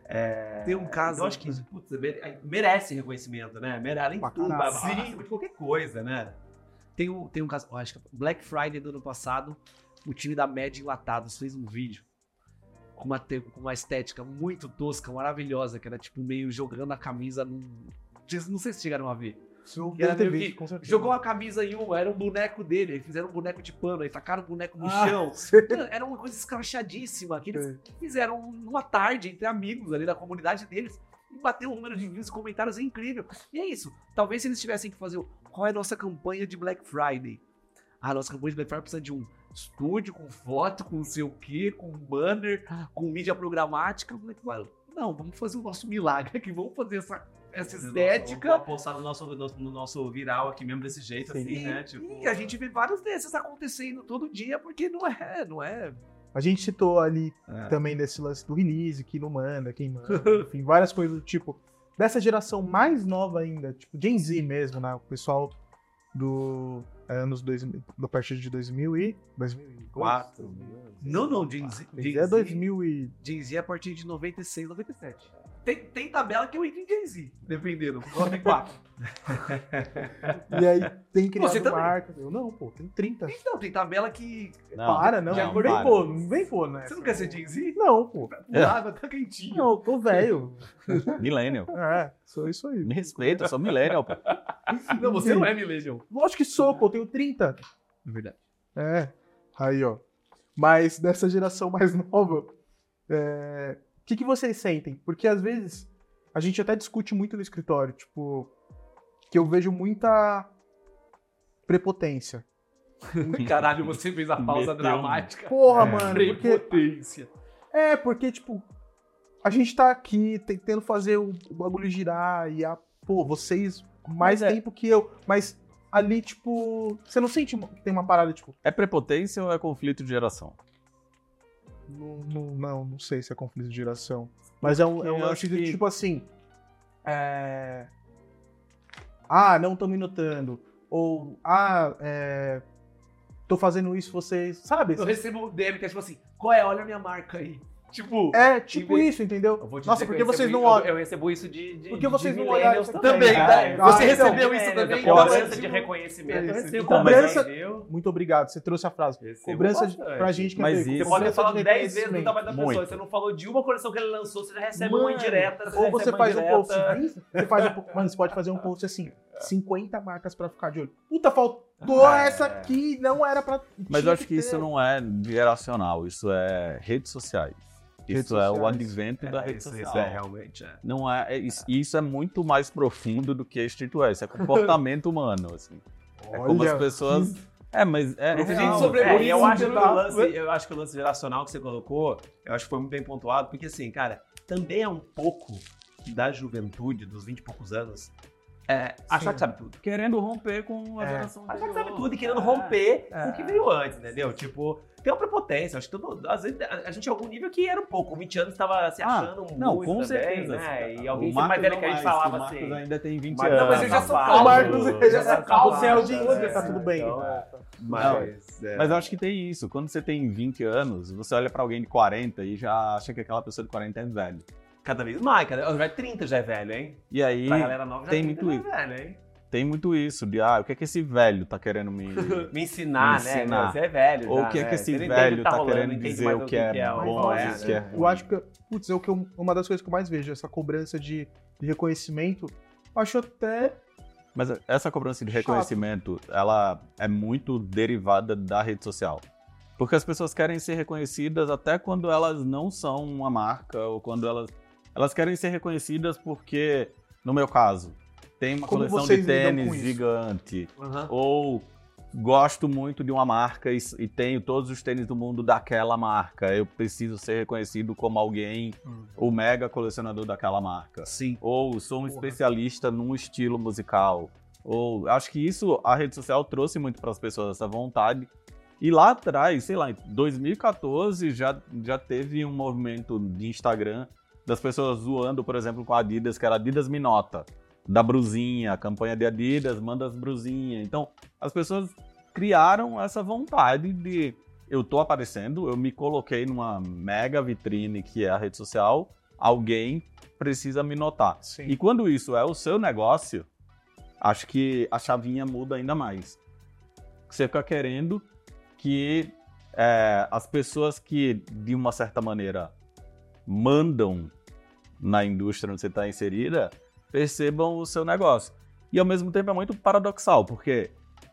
é, Tem um caso- eu acho que isso, putz, mere- merece reconhecimento, né? Merece, além de Pra tudo, caralho. acima de qualquer coisa, né? Tem um, tem um caso, eu acho que Black Friday do ano passado, o time da Mad Enlatados fez um vídeo com uma, te- com uma estética muito tosca, maravilhosa, que era tipo meio jogando a camisa num. Não sei se chegaram a ver. Eu E era devo ter meio visto, que com certeza. jogou a camisa em um, era um boneco dele, aí fizeram um boneco de pano, aí tacaram o boneco no Ah, chão. sei. Mano, era uma coisa escrachadíssima, que eles É. fizeram numa tarde entre amigos ali da comunidade deles. E bateu um número de views e comentários incrível. E é isso. Talvez se eles tivessem que fazer o- qual é a nossa campanha de Black Friday. Ah, a nossa campanha de Black Friday precisa de um estúdio com foto, com não sei o quê, com banner, com mídia programática. Black Friday. Não, vamos fazer o nosso milagre aqui, vamos fazer essa, essa estética. Vamos postar no nosso, no, no nosso viral aqui mesmo desse jeito, Sim. assim, né? Tipo, E a gente vê vários desses acontecendo todo dia, porque não é, não é. A gente citou ali é. também desse lance do release, que não manda, quem manda, enfim, várias coisas do tipo. dessa geração mais nova ainda, tipo Gen Z mesmo, né? O pessoal do é, anos dois mil, a partir de dois mil e dois mil e quatro. Não, não, Gen Z. Gen Z é dois mil e... Gen Z é a partir de noventa e seis, noventa e sete. Tem, tem tabela que eu entro em Gen Z, dependendo. noventa e quatro. E aí tem criado Você também? marcas. Eu não, pô, tem trinta. Então, tem tabela que... Não, Para, não. já Não acordei, vem pô, não vem pô, né? Você não quer ser Gen Z? Não, pô. Nada, tá quentinho. Não, eu tô velho. Millennial. É, sou isso aí. Me respeita, eu sou millennial, pô. Não, você não é millennial. Lógico que sou, pô, eu tenho trinta. É verdade. É, aí ó. Mas dessa geração mais nova, é... o que, que vocês sentem? Porque às vezes a gente até discute muito no escritório, tipo, que eu vejo muita prepotência. Caralho, você fez a pausa Meteu. dramática. Porra, mano, porque... Prepotência. É, porque, tipo, a gente tá aqui tentando fazer o, o bagulho girar e, a, pô, vocês mais Mas é- tempo que eu, mas ali, tipo, você não sente que tem uma parada, tipo, É prepotência ou é conflito de geração? não, não, não, não sei se é conflito de geração, mas é um, é um Eu lance acho de, que- tipo assim, é... ah, não tô me notando, ou, ah, é... tô fazendo isso, vocês, sabe? Eu recebo um D M que é tipo assim, qual é? Olha a minha marca aí. Tipo, É, tipo em vez- isso, entendeu? eu vou te Nossa, dizer que porque eu vocês recebo- não olham. Eu recebo isso de, de, Por que vocês de não millennials olharam também. também, cara. né? Eu Você recebo recebeu de isso millennials, também? a Cobrança Cobrança de reconhecimento. É Eu isso. recebo Cobrança- também, viu? Muito obrigado, você trouxe a frase. Recebo Cobrança de- bastante. pra gente que Mas é isso- Você Você pode ter cobrança falado de dez vezes do reconhecimento. tamanho da pessoa. Muito. Você não falou de uma coleção que ele lançou, você já recebe Mano, uma indireta. Você Ou recebe você uma faz um indireta. post, você faz um, po- mano, você pode fazer um post assim, cinquenta marcas pra ficar de olho. Puta, faltou Ah, essa é. aqui, não era pra... Mas tinha eu acho que ter. isso não é geracional, isso é redes sociais. Redes Isso é o sociais. advento da é, rede isso, social. isso é realmente. É. Não é, é isso, isso é muito mais profundo do que estrito é. Isso é comportamento humano, assim. É como Olha, as pessoas. É, mas é. Mas a gente real. sobre- É, e eu, Isso acho que o dá- lance, eu acho que o lance geracional que você colocou, eu acho que foi muito bem pontuado, porque assim, cara, também é um pouco da juventude, dos vinte e poucos anos, é, achar que sabe tudo. Querendo romper com a É. geração. Achar que anterior. sabe tudo e querendo romper É. com o que veio antes, entendeu? Tipo, tem uma prepotência. Acho que todo, às vezes a, a gente, em algum nível que era um pouco. Com vinte anos estava se Ah, achando Não, muito com também, certeza. né? assim, E alguém o mais Marcos velho não que a gente mais, falava o Marcos assim. ainda tem vinte Mas- anos. não, mas eu já sou O calvo. Marcos Eu já sou tá calvo, você é o de né? tá tudo bem. Então, é. Mas, é. Mas eu acho que tem isso. Quando você tem vinte anos, você olha pra alguém de quarenta e já acha que aquela pessoa de quarenta é velho. Cada vez mais, cara. Já é trinta já é velho, hein? E aí Pra galera nova já tem trinta muito já é velho, hein? tem muito isso de, ah, o que é que esse velho tá querendo me... Me ensinar, Me né? ensinar. Você é velho Ou já, o que é né? que esse Você não entende velho o que tá rolando, querendo não entende dizer mais o que é o bom, não o é, que né? é Eu acho que, putz, é o que eu- uma das coisas que eu mais vejo, essa cobrança de, de reconhecimento, eu acho até... Mas essa cobrança de Chato. reconhecimento, ela é muito derivada da rede social. Porque as pessoas querem ser reconhecidas até quando elas não são uma marca, ou quando elas... Elas querem ser reconhecidas porque, no meu caso, tem uma Como coleção de vocês lidam tênis com isso? gigante, Aham. ou gosto muito de uma marca e, e tenho todos os tênis do mundo daquela marca. Eu preciso ser reconhecido como alguém, Hum. o mega colecionador daquela marca. Sim. Ou sou um Porra. especialista num estilo musical. Ou acho que isso a rede social trouxe muito para as pessoas, essa vontade. E lá atrás, sei lá, em dois mil e quatorze já, já teve um movimento de Instagram das pessoas zoando, por exemplo, com a Adidas, que era Adidas me nota, da brusinha, a campanha de Adidas, manda as brusinhas. Então, as pessoas criaram essa vontade de eu tô aparecendo, eu me coloquei numa mega vitrine que é a rede social, alguém precisa me notar. Sim. E quando isso é o seu negócio, acho que a chavinha muda ainda mais. Você fica querendo que é, as pessoas que, de uma certa maneira, mandam na indústria onde você está inserida, percebam o seu negócio. E, ao mesmo tempo, é muito paradoxal, porque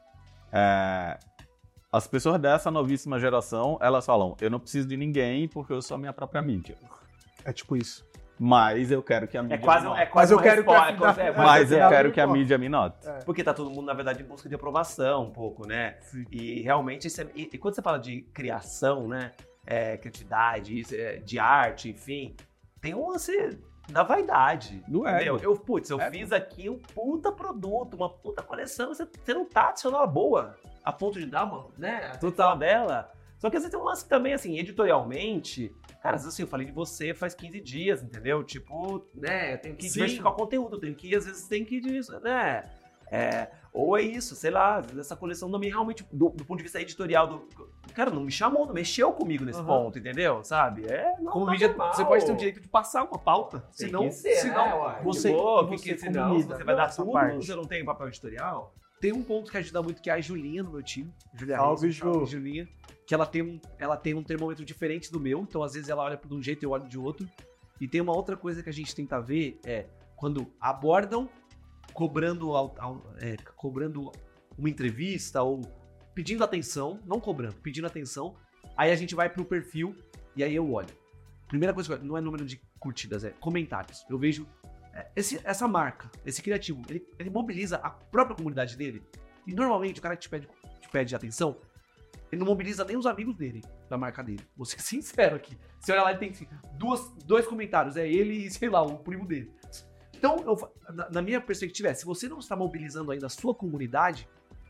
é, as pessoas dessa novíssima geração, elas falam, eu não preciso de ninguém porque eu sou a minha própria mídia. É tipo isso. Mas eu quero que a mídia É quase, me é note. quase eu uma quero que a resposta, vida- é, Mas eu Mas quero eu que a gosto. mídia me note. Porque tá todo mundo, na verdade, em busca de aprovação um pouco, né? E realmente, isso é- e, e quando você fala de criação, né? É, criatividade, isso é, de arte, enfim, tem um lance da vaidade. Do entendeu? ego. Eu, putz, eu Ego. fiz aqui um puta produto, uma puta coleção, você, você não tá adicionando ela boa, a ponto de dar uma, né? A total dela. Só que às vezes tem um lance também, assim, editorialmente, cara, às vezes assim, eu falei de você faz quinze dias, entendeu? Tipo, né, eu tenho que Sim. diversificar o conteúdo, eu tenho que, às vezes tem que disso, né? É, ou é isso, sei lá, às vezes essa coleção não me realmente, do, do ponto de vista editorial, do, cara, não me chamou, não mexeu comigo nesse Uhum. ponto, entendeu? Sabe? É, não, Como tá mídia, normal. você pode ter o direito de passar uma pauta. Tem Senão, que ser, senão né, uai? você- Pô, que você que, senão, como se lida você vai dar essa tudo, parte? você não tem papel editorial? tem um ponto que ajuda muito, que é a Julinha no meu time. Julia Salve, Reis, Ju. Julinha. Que ela tem, um, ela tem um termômetro diferente do meu, então às vezes ela olha de um jeito e eu olho de outro. E tem uma outra coisa que a gente tenta ver, é quando abordam cobrando, ao- ao- é, cobrando uma entrevista ou pedindo atenção, não cobrando, pedindo atenção, aí a gente vai pro perfil e aí eu olho. Primeira coisa que eu olho, não é número de curtidas, é comentários. Eu vejo é, esse- essa marca, esse criativo, ele, ele mobiliza a própria comunidade dele. E normalmente o cara que te pede, te pede atenção, ele não mobiliza nem os amigos dele, da marca dele. Vou ser sincero aqui. Você olha lá, ele tem assim, duas, dois comentários, é ele e, sei lá, o primo dele. Então, eu fa- na, na minha perspectiva é, se você não está mobilizando ainda a sua comunidade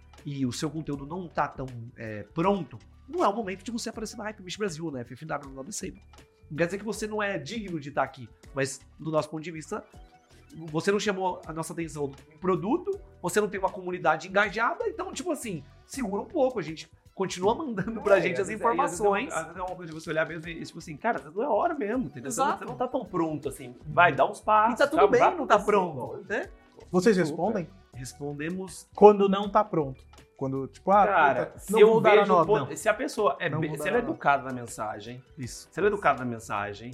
e o seu conteúdo não está tão é, pronto, não é o momento de você aparecer na Hype Beast Brasil, né? F F W no A B C. Não quer dizer que você não é digno de estar aqui, mas do nosso ponto de vista, você não chamou a nossa atenção no produto, você não tem uma comunidade engajada, então, tipo assim, segura um pouco, a gente continua mandando pra É, gente às as vezes- informações. Às vezes é uma coisa de você olhar mesmo e, tipo assim, cara, às vezes não é hora mesmo, entendeu? Você não- Exato. Você não tá tão pronto assim. Vai, dá uns passos. E tá tudo vai- bem, vai não tá acontecer, pronto, né? Vocês Super. respondem? Respondemos. Quando não tá pronto. Quando, tipo, ah, Cara, puta, se não eu vou dar a vejo, nota. pô, Não. se a pessoa é, Não be- vou se dar ela é a nota. educada na mensagem, Isso. se ela é educada na mensagem,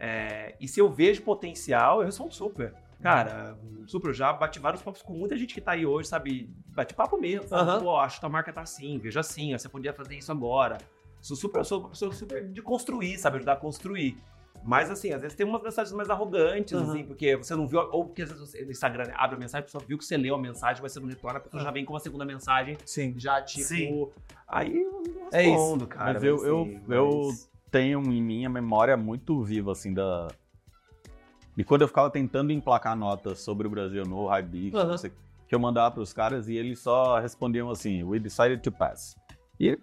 é, e se eu vejo potencial, eu respondo super. Cara, super, eu já bati vários papos com muita gente que tá aí hoje, sabe? Bate papo mesmo. Sabe? Aham. Pô, acho que tua marca tá assim, vejo assim, ó, você podia fazer isso agora. Sou super, sou uma pessoa super de construir, sabe? Ajudar a construir. Mas assim, às vezes tem umas mensagens mais arrogantes, Aham. assim, porque você não viu, ou porque às vezes você, no Instagram né, abre a mensagem, a pessoa viu que você leu a mensagem, mas você não retorna, a pessoa já vem com uma segunda mensagem, Sim. já tipo. Sim. Aí eu não É isso. respondo, cara. Mas eu- assim, eu- eu- mas- Tenho em mim a memória muito viva, assim, da... De quando eu ficava tentando emplacar notas sobre o Brasil no Hype Beast, Aham. não sei, que eu mandava pros caras e eles só respondiam assim, we decided to pass. E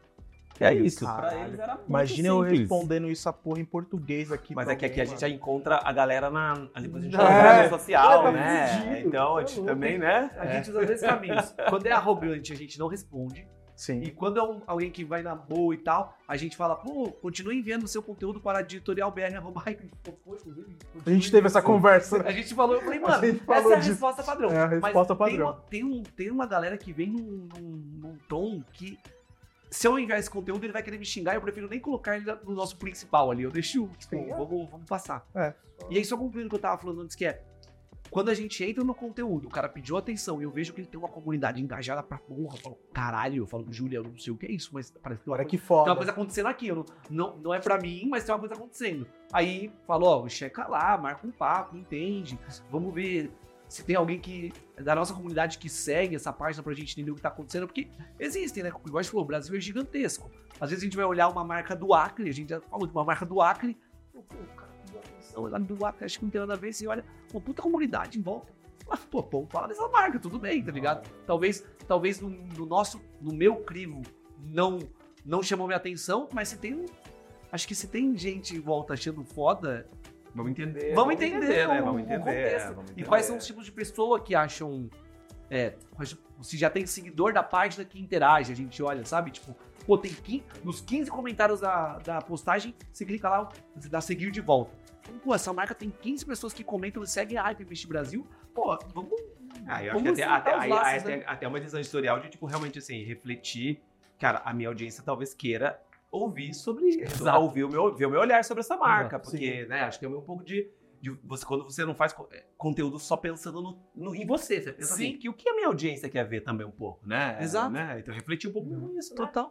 é isso, pra Caralho. eles era muito Imagina eu simples. respondendo isso a porra em português aqui. Mas pra é que aqui a alguém, gente já encontra a galera na. a- Depois a gente É. vai na rede social, Tá né? fudido. Então a gente também, né? A gente usa dois caminhos. Quando é arrogante, a gente não responde. Sim. E quando é um- alguém que vai na boa e tal, a gente fala, pô, continue enviando o seu conteúdo para editorialbr, arroba hype ponto com, inclusive. A gente teve essa conversa. A gente falou, eu falei, mano, A gente essa falou é a disso. resposta padrão. É a Mas resposta tem padrão. uma, tem, um, tem uma galera que vem num, num- num tom que, se eu enviar esse conteúdo, ele vai querer me xingar, eu prefiro nem colocar ele no nosso principal ali. Eu deixo, tipo, Sim, é. vamos, vamos passar. É. E aí, só concluindo o que eu tava falando antes, que é, quando a gente entra no conteúdo, o cara pediu atenção e eu vejo que ele tem uma comunidade engajada pra porra, eu falo, caralho, eu falo, Júlia, eu não sei o que é isso, mas parece que tem uma Olha coisa que tem foda. uma coisa acontecendo aqui, eu não, não, não é pra mim, mas tem uma coisa acontecendo. Aí falou, ó, checa lá, marca um papo, entende, vamos ver se tem alguém que da nossa comunidade que segue essa página pra gente entender o que tá acontecendo, porque existem, né? Igual a gente falou, o Brasil é gigantesco. Às vezes a gente vai olhar uma marca do Acre, a gente já falou de uma marca do Acre, pô, o cara pediu atenção lá do Acre, acho que não tem nada a ver, você olha, uma puta comunidade em volta. Mas, pô, pô, fala dessa marca, tudo bem, tá ligado? Talvez, talvez no, no nosso, no meu crivo, não, não chamou minha atenção, mas se tem um. Acho que se tem gente em volta achando foda, Vamos entender. vamos entender, né? o- Vamos o entender. contexto. vamos E entender. quais são os tipos de pessoa que acham. É, se já tem seguidor da página que interage, a gente olha, sabe? Tipo, pô, tem quinze, nos quinze comentários da, da postagem, você clica lá, você dá seguir de volta. Então, pô, essa marca tem quinze pessoas que comentam e seguem a Hype Beast Brasil. Pô, vamos. Ah, eu acho que vamos até, juntar até, os aí- laços, aí né? tem até uma decisão editorial de, tipo, realmente, assim, refletir. Cara, a minha audiência talvez queira ouvir sobre... Exato. Ouvir o meu, ver o meu olhar sobre essa marca. Exato, Porque, né, acho que é um pouco de... de você, quando você não faz co- é, conteúdo só pensando no, no- em você. Você pensa Sim. assim, que o que a minha audiência quer ver também um pouco, né? Exato. Né? Então, refletir um pouco nisso, né? Total.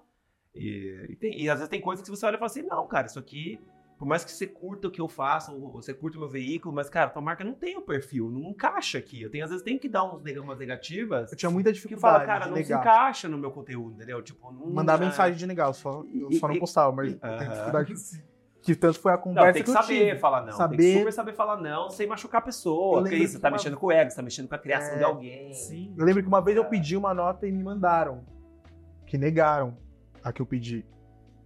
E, e, tem- e às vezes tem coisas que você olha e fala assim, não, cara, isso aqui, por mais que você curta o que eu faço, ou você curta o meu veículo, mas, cara, tua marca não tem o perfil, não encaixa aqui. Eu tenho, às vezes, tenho que dar uns, neg- umas negativas Eu tinha muita que dificuldade fala, cara, de não se negar. encaixa no meu conteúdo, entendeu? Tipo, não, Mandar é- mensagem de negar, eu só, eu só não E- postava, mas eu Aham. tenho dificuldade. Que tanto foi a Não, conversa tem que que eu saber tive. falar não. Tem Saber- que super saber falar não sem machucar a Eu pessoa. Porque lembro isso, que você tá uma- mexendo com o ego, você tá mexendo com a criação É, de alguém. Sim. Eu lembro que uma vez eu pedi uma nota e me mandaram. Que negaram a que eu pedi.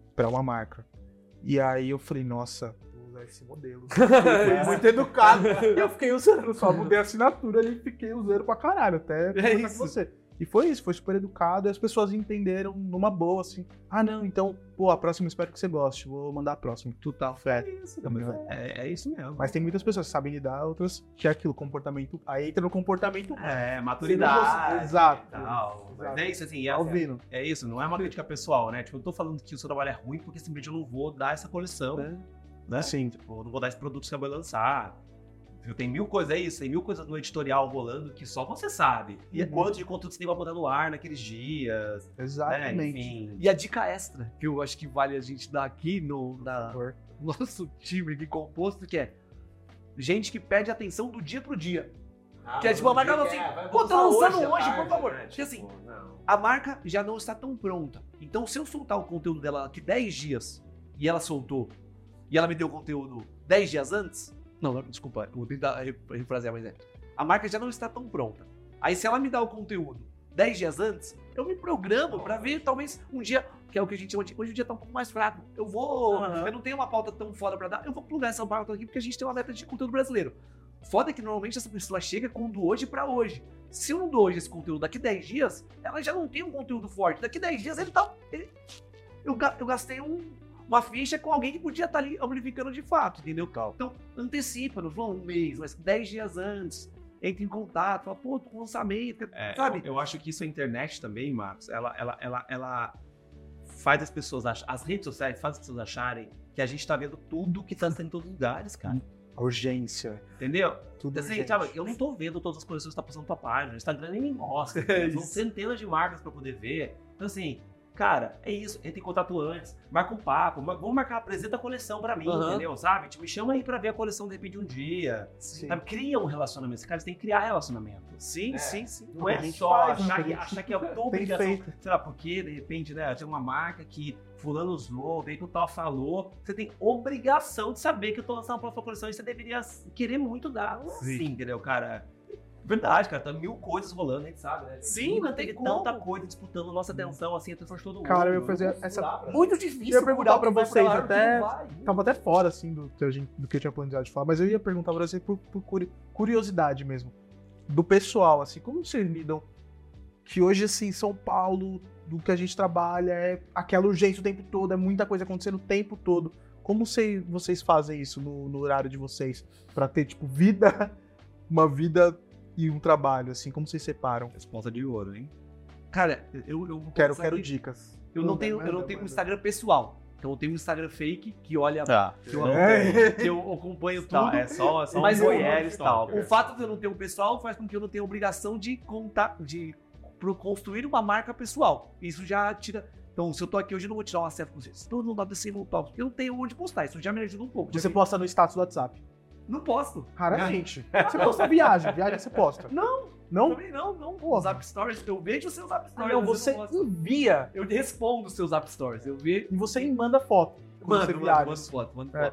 pra uma marca. E aí eu falei, nossa, vou usar esse modelo. Foi muito educado. E eu fiquei usando, só mudei a assinatura ali e fiquei usando pra caralho, até conversar com você. E foi isso, foi super educado, e as pessoas entenderam numa boa, assim, ah não, então, pô, a próxima espero que você goste, vou mandar a próxima. Total, fé. É isso, é, é isso mesmo. Mas tem muitas pessoas que sabem lidar, outras que é aquilo, comportamento, aí entra no comportamento. É, maturidade. Exato. Tal. Mas é isso, assim, é, Tá ouvindo. é, é isso, não é uma crítica pessoal, né? Tipo, eu tô falando que o seu trabalho é ruim porque simplesmente eu não vou dar essa coleção, É. né? Sim. Tipo, eu não vou dar esse produto que você vai lançar. Viu? Tem mil coisas, é isso, tem mil coisas no editorial rolando que só você sabe. E é Uhum. quanto de conteúdo você tem pra botar no ar naqueles dias, né? Exatamente. Enfim. E a dica extra, que eu acho que vale a gente dar aqui no na, Por favor. nosso time aqui composto, que é gente que pede atenção do dia pro dia. Que é tipo, a marca fala assim, pô, tá lançando hoje, por favor. Porque assim, a marca já não está tão pronta. Então, se eu soltar o conteúdo dela daqui dez dias, e ela soltou, e ela me deu o conteúdo dez dias antes, não, não, desculpa, eu vou tentar refrasear, mas é, a marca já não está tão pronta. Aí, se ela me dá o conteúdo dez dias antes, eu me programo pra ver, talvez, um dia, que é o que a gente chama de, hoje o dia tá um pouco mais fraco, eu vou, Uhum. eu não tenho uma pauta tão foda pra dar, eu vou plugar essa pauta aqui, porque a gente tem uma meta de conteúdo brasileiro. Foda é que normalmente essa pessoa chega com do hoje pra hoje. Se eu não dou hoje esse conteúdo daqui dez dias, ela já não tem um conteúdo forte. Daqui dez dias ele tá. Ele, eu, ga- eu gastei um, uma ficha com alguém que podia estar ali amplificando de fato, entendeu? Então, antecipa, não vou um mês, mas dez dias antes, entre em contato, fala, pô, tô com lançamento, É, sabe? Eu, eu acho que isso a internet também, Marcos, ela, ela, ela, ela faz as pessoas ach- as redes sociais fazem as pessoas acharem que a gente tá vendo tudo que tá sendo em todos os lugares, cara. A urgência. Entendeu? Tudo Assim, urgente. sabe, eu não tô vendo todas as coisas que você tá postando pra página, o Instagram nem me mostra. É São isso. centenas de marcas pra poder ver. Então, assim, cara, é isso. Entra em contato antes, marca um papo, ma- vamos marcar, apresenta a coleção pra mim, Aham. entendeu? Sabe? Tipo, me chama aí pra ver a coleção de repente um dia. Sim. Sabe? Cria um relacionamento. Esse cara, você tem que criar relacionamento. Sim, É. sim, sim. Não é A gente só faz, né? achar, A que, gente achar que é tua Tem obrigação. feito. Sei lá, porque de repente, né, tem uma marca que fulano usou, veio que o tal falou. Você tem obrigação de saber que eu tô lançando uma próxima coleção e você deveria querer muito dar. Não é assim, entendeu, cara? Verdade, cara, tá mil coisas rolando, a gente sabe, né? Sim, Nunca não tem teve como. tanta coisa disputando nossa atenção, assim, a atenção de todo mundo. Cara, eu ia fazer Não essa- dá pra- Muito Eu difícil. ia perguntar pra curar o que vai vocês, lá, o que até- não vai. Tava até fora, assim, do, que a gente- do que eu tinha planejado de falar, mas eu ia perguntar pra você por, por curi- curiosidade mesmo. Do pessoal, assim, como vocês lidam que hoje, assim, São Paulo, do que a gente trabalha, é aquela urgência o tempo todo, é muita coisa acontecendo o tempo todo. Como cê- vocês fazem isso no, no horário de vocês? Pra ter, tipo, vida, uma vida e um trabalho, assim, como vocês separam? Resposta de ouro, hein? Cara, eu, eu vou Quero, confessar quero que dicas. Eu não Manda, tenho, eu não manda, tenho um manda. Instagram pessoal. Então eu tenho um Instagram fake que olha. Tá. Que eu, É. que eu acompanho tudo. Tá, é só, é só Mas um eu- voyeur e tal. O fato de eu não ter um pessoal faz com que eu não tenha obrigação de contar, de pro- construir uma marca pessoal. Isso já tira. Então, se eu tô aqui hoje, eu não vou tirar uma selfie com vocês. Estou no lado desse tal, porque eu não tenho onde postar. Isso já me ajuda um pouco. Você Já- posta no status do WhatsApp. Não posto. Raramente. Você posta viagem, viagem você posta. Não, Não? também não, não. Porra. Os App Stories, eu vejo os seus App Ah, Stories. não, às vezes você eu posto. envia Eu respondo os seus App Stories. Eu vejo. e você manda foto. Quando você Mano, viaja. mano, mano foto, mano É. foto.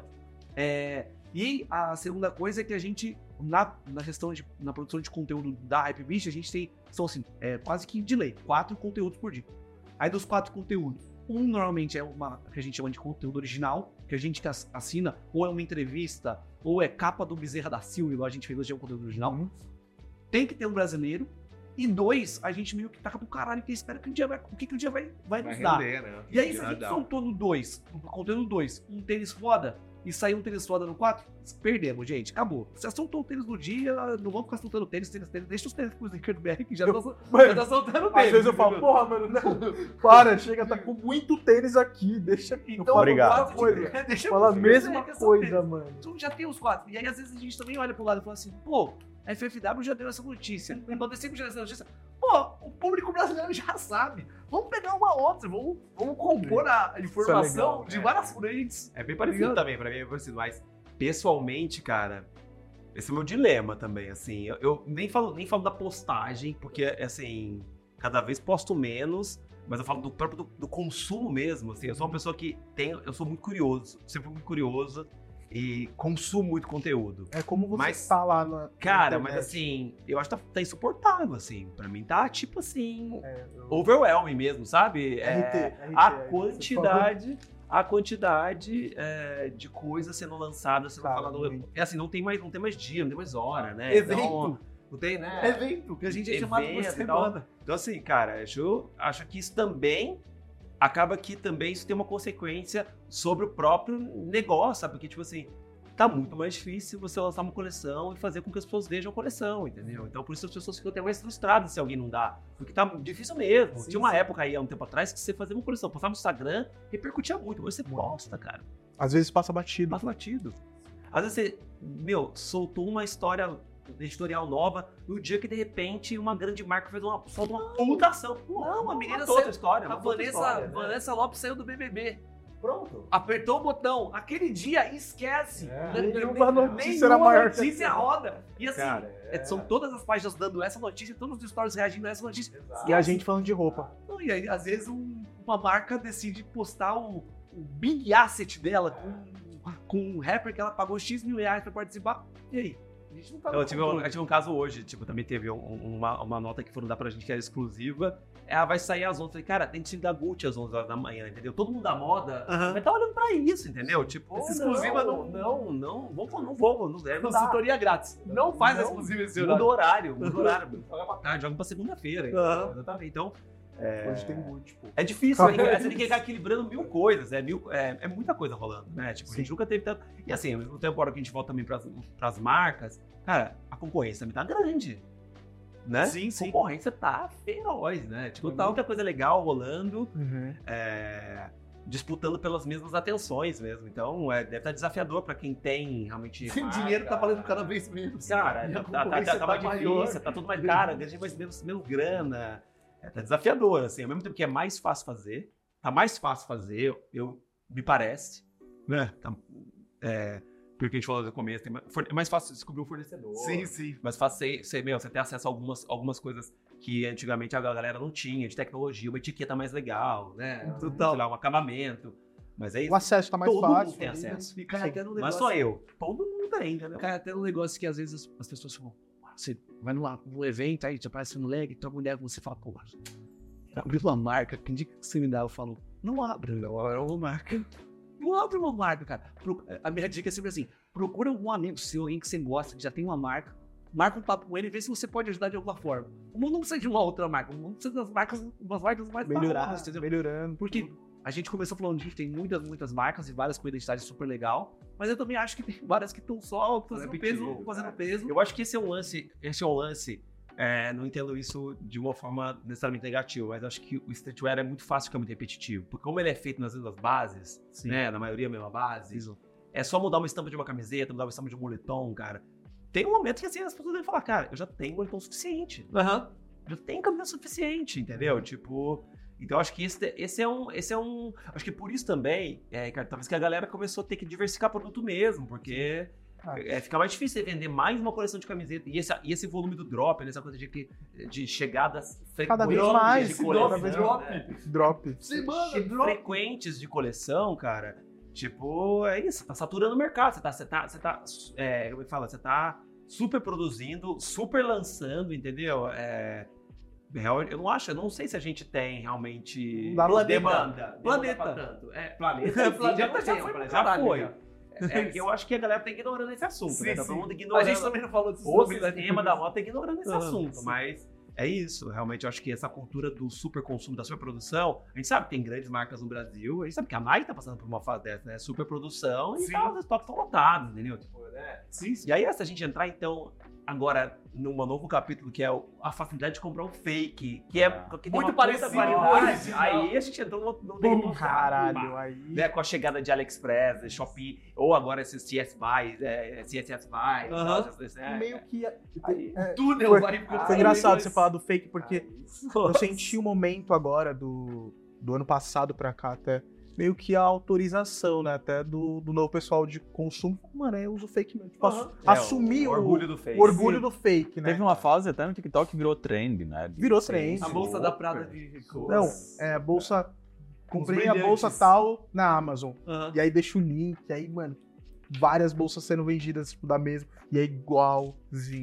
É, e a segunda coisa é que a gente, na, na questão de, na produção de conteúdo da Hypebeast, a gente tem, são assim, é, quase que de lei, quatro conteúdos por dia. Aí dos quatro conteúdos, um normalmente é uma que a gente chama de conteúdo original, que a gente ass- assina, ou é uma entrevista, ou é capa do Bezerra da Silva, igual a gente fez hoje, é um conteúdo original. Uhum. Tem que ter um brasileiro. E dois, a gente meio que taca pro caralho, porque espera que o dia vai, o que, que o dia vai, vai, Vai nos dar. render, né? E aí, se a gente soltou no dois, no conteúdo dois, um tênis foda, e saiu um tênis foda no quatro, perdemos, gente. Acabou. Você soltou o tênis no dia, não vamos ficar soltando tênis, tênis, tênis. Deixa os tênis pro Zuckerberg, que já tá, sol- já Mano, tá soltando tênis. às vezes eu falo, entendeu? porra, mano, não. Para, chega, tá com muito tênis aqui. Deixa aqui. Então, Obrigado. o quatro, deixa Fala a eu- mesma que é só coisa, tênis. mano. Então já tem os quatro. E aí, às vezes, a gente também olha pro lado e fala assim, pô, a F F W já deu essa notícia. Então, desse já deu essa notícia. Pô, o público brasileiro já sabe. Vamos pegar uma outra, vamos, vamos compor a informação legal, de né? várias frentes. É bem parecido também, pra mim é bem parecido, mas pessoalmente, cara, esse é o meu dilema também, assim, eu, eu nem, falo, nem falo da postagem, porque, assim, cada vez posto menos, mas eu falo do próprio do, do consumo mesmo, assim, eu sou uma pessoa que tem, eu sou muito curioso, sempre fui muito curioso e consumo muito conteúdo. É como você Mas, tá lá na. Cara, na mas internet. assim, eu acho que tá, tá insuportável, assim, pra mim tá, tipo assim, É, eu- overwhelming mesmo, sabe? É, R T, R T, a é, quantidade, a quantidade é, de coisas sendo lançadas, sendo Cara, falado. muito. É assim, não tem mais, não tem mais dia, não tem mais hora, né? Evento. Então, não tem, né? Evento, que a gente é chamado por Evento e tal. semana. Então, assim, cara, acho, acho que isso também acaba que também isso tem uma consequência sobre o próprio negócio, sabe? Porque, tipo assim, tá muito mais difícil você lançar uma coleção e fazer com que as pessoas vejam a coleção, entendeu? Então, por isso as pessoas ficam até mais frustradas se alguém não dá. Porque tá difícil mesmo. Sim, Tinha uma sim. época aí, há um tempo atrás, que você fazia uma coleção, postava no Instagram, repercutia muito. Hoje você posta, cara. Às vezes passa batido. Passa batido. Às vezes você, meu, soltou uma história editorial nova no dia que, de repente, uma grande marca fez uma, solta uma publicação. Não, a menina toda saiu- a história. A matou outra Vanessa, história, né? Vanessa Lopes saiu do B B B. Pronto. Apertou o botão. Aquele dia, esquece. É. Nenhuma notícia Nenhuma era maior que notícia aquilo. roda. E assim, Cara, é, são todas as páginas dando essa notícia, todos os stories reagindo a essa notícia. E a gente falando de roupa. Não, e aí, às vezes, um- uma marca decide postar o, o big asset dela com, com um rapper que ela pagou X mil reais pra participar. E aí? A gente não tá no Eu tive, um, controle. eu tive um caso hoje, tipo, também teve um- uma, uma nota que foram dar pra gente que era exclusiva. Ela vai sair às onze. Falei, cara, tem que da Gucci às onze horas da manhã, entendeu? Todo mundo da moda Aham. vai estar olhando pra isso, entendeu? Tipo, Essa não, exclusiva não- Não, não, vou, não vou, não deve. Não dá. Consultoria grátis. Não faz a Não, exclusiva esse Muda o horário. horário, muda o horário. Joga pra tarde, joga pra segunda-feira. entendeu? Aham. Exatamente. Então, Hoje tem Gucci, pô. é difícil, né? Você tem que ficar equilibrando mil coisas, é, mil, é, é muita coisa rolando, né? Tipo, a gente nunca teve tanto. E assim, ao mesmo tempo, a hora que a gente volta também pras, pras marcas, cara, a concorrência também tá grande. Né? Sim, sim. A concorrência tá feroz, né? Tipo, Total. muita coisa legal rolando, Uhum. é, disputando pelas mesmas atenções mesmo. Então, é, deve estar desafiador pra quem tem realmente. O dinheiro tá valendo cada vez menos. Cara, E a tá, tá, tá, concorrência tá mais maior. difícil, tá tudo mais caro, ganha mais menos, menos grana. É, tá desafiador, assim, ao mesmo tempo que é mais fácil fazer, tá mais fácil fazer, eu, me parece, né? Tá, é, porque a gente falou no começo, tem mais, é mais fácil descobrir o fornecedor. Sim, sim. Mais fácil você, você, meu, você ter acesso a algumas, algumas coisas que antigamente a galera não tinha, de tecnologia, uma etiqueta mais legal, né? Total. Sei lá, um acabamento. Mas é isso. O acesso tá mais Todo fácil. mundo tem acesso. E cai até no Não é negócio. só eu. Todo mundo tem, entendeu? Cai até no negócio que às vezes as, as pessoas falam, você vai no, lá, no evento, aí te aparece um leg, então a mulher, você fala, pô, abriu uma marca, que dica que você me dá? Eu falo, não abre, não é uma marca. Não abre uma marca, cara. Pro- a minha dica é sempre assim, procura algum amigo seu, alguém que você gosta, que já tem uma marca, marca um papo com ele e vê se você pode ajudar de alguma forma. O mundo não precisa de uma outra marca, o mundo precisa das marcas, umas marcas mais Melhorar, baratas, entendeu? melhorando. Porque a gente começou falando disso, tem muitas, muitas marcas e várias com identidade super legal, mas eu também acho que tem várias que estão só fazendo Repetindo, peso, fazendo peso. Eu acho que esse é um lance, esse é um lance, é, não entendo isso de uma forma necessariamente negativa, mas acho que o streetwear é muito fácil ficar muito repetitivo, porque como ele é feito nas mesmas bases, Sim. né, na maioria a mesma base, é só mudar uma estampa de uma camiseta, mudar uma estampa de um moletom, cara. Tem um momento que assim, as pessoas devem falar, cara, eu já tenho moletom suficiente, Aham. já tenho camisa suficiente, entendeu? Tipo, então acho que esse, esse é um, esse é um, acho que por isso também, é, cara, talvez que a galera começou a ter que diversificar produto mesmo, porque Ah. é, fica mais difícil você vender mais uma coleção de camiseta e esse, e esse volume do drop, né, essa coisa de, que- de chegadas Cada vez frequentes mais, de esse coleção, cada vez drop. né? Drop. Semana, Che- drop. frequentes de coleção, cara. Tipo, é isso, tá saturando o mercado, você tá, você tá, você tá, é, como é que fala, você tá super produzindo, super lançando, entendeu? É, real- eu não acho, eu não sei se a gente tem realmente Não dá pra- demanda. Planeta. demanda pra tanto. É, planeta, Planeta já, já já foi foi, pra já caralho, foi. já. É, eu acho que a galera tá ignorando esse assunto, Sim, né? Tá sim. todo mundo A ignorando. gente também não falou disso. O sistema da moto tá ignorando esse Aham, assunto, sim. mas é isso. Realmente, eu acho que essa cultura do super consumo, da superprodução, a gente sabe que tem grandes marcas no Brasil, a gente sabe que a Nike tá passando por uma fase dessa, né? Superprodução e Sim. tá, os estoques estão lotados, entendeu? Tipo, né? Sim, sim. E aí, se a gente entrar, então, agora, num novo capítulo, que é o- a facilidade de comprar um fake, que é que tem Muito uma puta parecido variedade. com o original. Aí a gente entrou no, no Bum, no- caralho, aí. né, com a chegada de AliExpress, de Shopee, ou agora esse C S Buy, é, C S S Buy, Aham. tal, essas- né? Meio que. Aí- é, Túnel, Foi- vai ficando Foi sem engraçado luz. você falar do fake, porque eu Nossa. senti um momento agora do, do ano passado pra cá até, meio que a autorização, né, até do, do novo pessoal de consumo. Mano, eu uso fake mesmo. Tipo, Aham. assu- É, assumir o o, orgulho do fake. o orgulho do fake, né? Teve uma fase até no TikTok que virou trend, né? de Virou ser trend. A bolsa super. da Prada de Não, é, a bolsa... Comprei a brilhantes. bolsa tal na Amazon. Aham. E aí deixa o link, aí, mano, várias bolsas sendo vendidas, tipo, da mesma. E é igualzinha.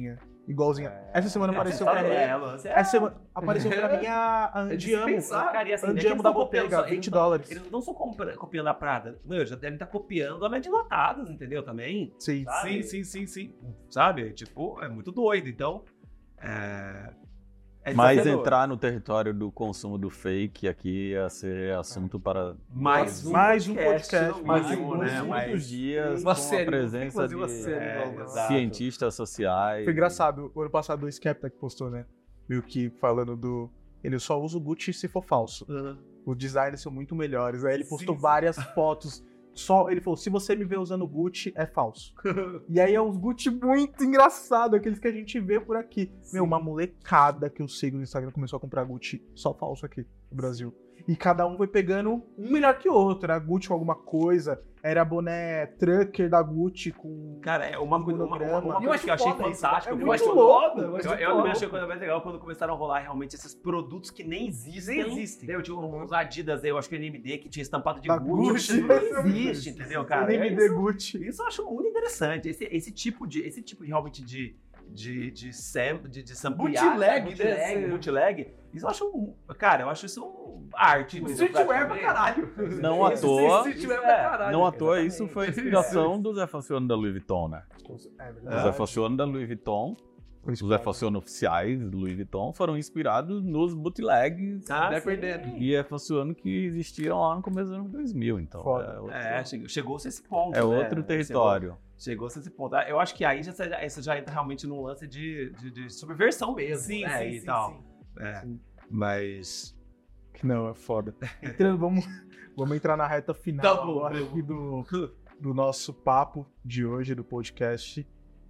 igualzinha. Essa semana apareceu pra mim. É, você é- Essa semana apareceu pra mim a, a É de se Andiamo. pensar, cara, e assim, não é que Andiamo eles da tão copiando Bottega, só- eles vinte não tão- dólares. Eles não estão compra- copiando a Prada. Meu, já devem estar copiando a Média Lotadas, entendeu? Também. Sim. Sabe? Sim, sim, sim, sim. Sabe? Tipo, é muito doido. Então, é... É Mas desafiador. entrar no território do consumo do fake aqui ia ser assunto para Mais um Mais um podcast, podcast, no mais mínimo, um, né? muitos Mas- dias Uma com série, a presença fazer de uma série, É, igual, exato. cientistas sociais. Foi engraçado, o ano passado o Skepta que postou, né? Meio que falando do. Ele só usa o Gucci se for falso. Os designers são muito melhores. Aí ele postou Sim, sim. várias fotos. Só, ele falou, se você me vê usando Gucci, é falso. E aí é uns Gucci muito engraçado, aqueles que a gente vê por aqui. Meu, uma molecada que eu sigo no Instagram começou a comprar Gucci só falso aqui no Brasil. E cada um foi pegando um melhor que o outro. Era Gucci com alguma coisa, era boné trucker da Gucci com... Cara, é uma, coisa- uma, uma, uma monograma. coisa que eu achei foda isso, fantástica. é eu muito acho louco, Eu, eu acho eu, muito eu louco. achei a coisa mais legal quando começaram a rolar realmente esses produtos que nem existem. Nem existem. Eu tinha uns Adidas, eu acho que o N M D que tinha estampado de Da Gucci. Gucci. Não existe, entendeu, cara? N M D Isso- Gucci. Isso eu acho muito interessante. Esse, esse tipo de, esse tipo de, realmente de, de, de, sam, de, de samplear, Bootleg, bootleg, né? bootleg. Isso eu acho, um- cara, eu acho isso um arte. Streetwear pra caralho. Não à Esse toa- Streetwear pra caralho. Não à toa, exatamente. isso foi a inspiração do Zé Falcione da Louis Vuitton, né? É O verdade. Zé Falcione da Louis Vuitton, os Zé Falcione oficiais do Louis Vuitton foram inspirados nos bootlegs Ah, Vai sim. perdendo. e Zé Falcione que existiram lá no começo dos anos dois mil. Então, Foda. é outro, É, chegou- chegou-se a esse ponto. é né? outro território. Chegou-se a esse ponto. Eu acho que aí já, já, você já entra realmente num lance de, de, de subversão mesmo. Sim, né? sim, e sim, tal. sim. É. Sim. Mas. Não, é foda. Entrando, vamos, vamos entrar na reta final Tá bom, agora vamos. aqui do, do nosso papo de hoje, do podcast.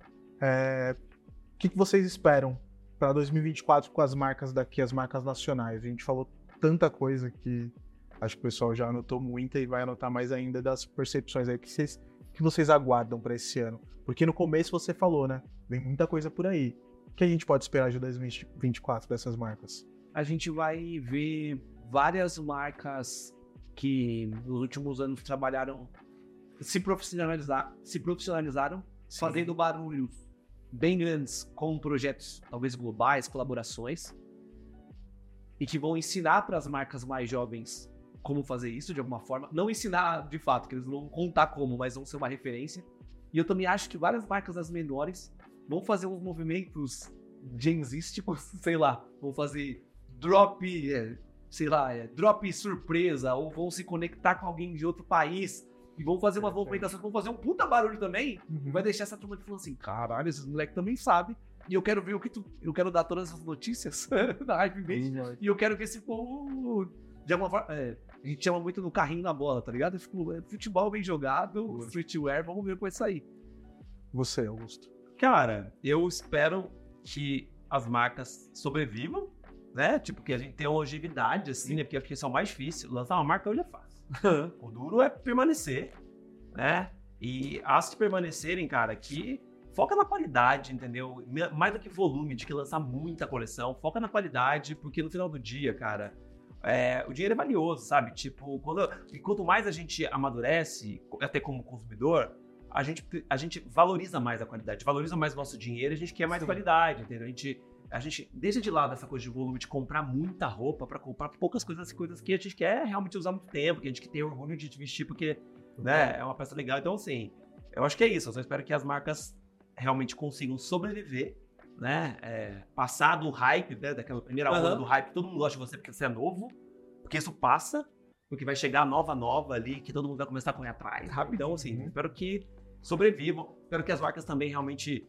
É, o que, que vocês esperam para dois mil e vinte e quatro com as marcas daqui, as marcas nacionais? A gente falou tanta coisa que acho que o pessoal já anotou muita e vai anotar mais ainda das percepções aí que vocês, que vocês aguardam para esse ano. Porque no começo você falou, né? Vem muita coisa por aí. O que a gente pode esperar de dois mil e vinte e quatro dessas marcas? A gente vai ver várias marcas que nos últimos anos trabalharam, se profissionalizar, se profissionalizaram, fazendo barulhos bem grandes com projetos talvez globais, colaborações, e que vão ensinar para as marcas mais jovens como fazer isso de alguma forma. Não ensinar de fato, que eles não vão contar como, mas vão ser uma referência. E eu também acho que várias marcas das menores vão fazer uns movimentos genzísticos, sei lá, vão fazer drop, é, sei lá, é, drop surpresa, ou vão se conectar com alguém de outro país e vão fazer umas movimentações, vão fazer um puta barulho também, e vai deixar essa turma falando assim, caralho, esses moleques também sabem, e eu quero ver o que tu, eu quero dar todas essas notícias da Hype Base, e eu quero que esse povo, de alguma forma, é, a gente chama muito no carrinho na bola, tá ligado? Tipo, é, futebol bem jogado, streetwear, vamos ver o que vai sair. Você, Augusto. Cara, eu espero que as marcas sobrevivam, né? Tipo, que a gente tenha longevidade, assim, né? Porque acho que isso é o mais difícil. Lançar uma marca hoje é fácil. O duro é permanecer, né? E as que permanecerem, cara, que foca na qualidade, entendeu? Mais do que volume, de que lançar muita coleção, foca na qualidade, porque no final do dia, cara, é, o dinheiro é valioso, sabe? Tipo, quando, e quanto mais a gente amadurece, até como consumidor, a gente, a gente valoriza mais a qualidade, valoriza mais o nosso dinheiro, a gente quer mais Sim. qualidade, entendeu? A gente, a gente deixa de lado essa coisa de volume, de comprar muita roupa pra comprar poucas coisas, coisas que a gente quer realmente usar muito tempo, que a gente tem orgulho de vestir, porque né, é uma peça legal. Então, assim, eu acho que é isso. Eu só espero que as marcas realmente consigam sobreviver, né? É, passar do hype, né? Daquela primeira onda Aham. do hype, todo mundo gosta de você porque você é novo, porque isso passa, porque vai chegar a nova nova ali, que todo mundo vai começar a correr atrás. Então, assim, Uhum. espero que sobrevivam, espero que as marcas também realmente,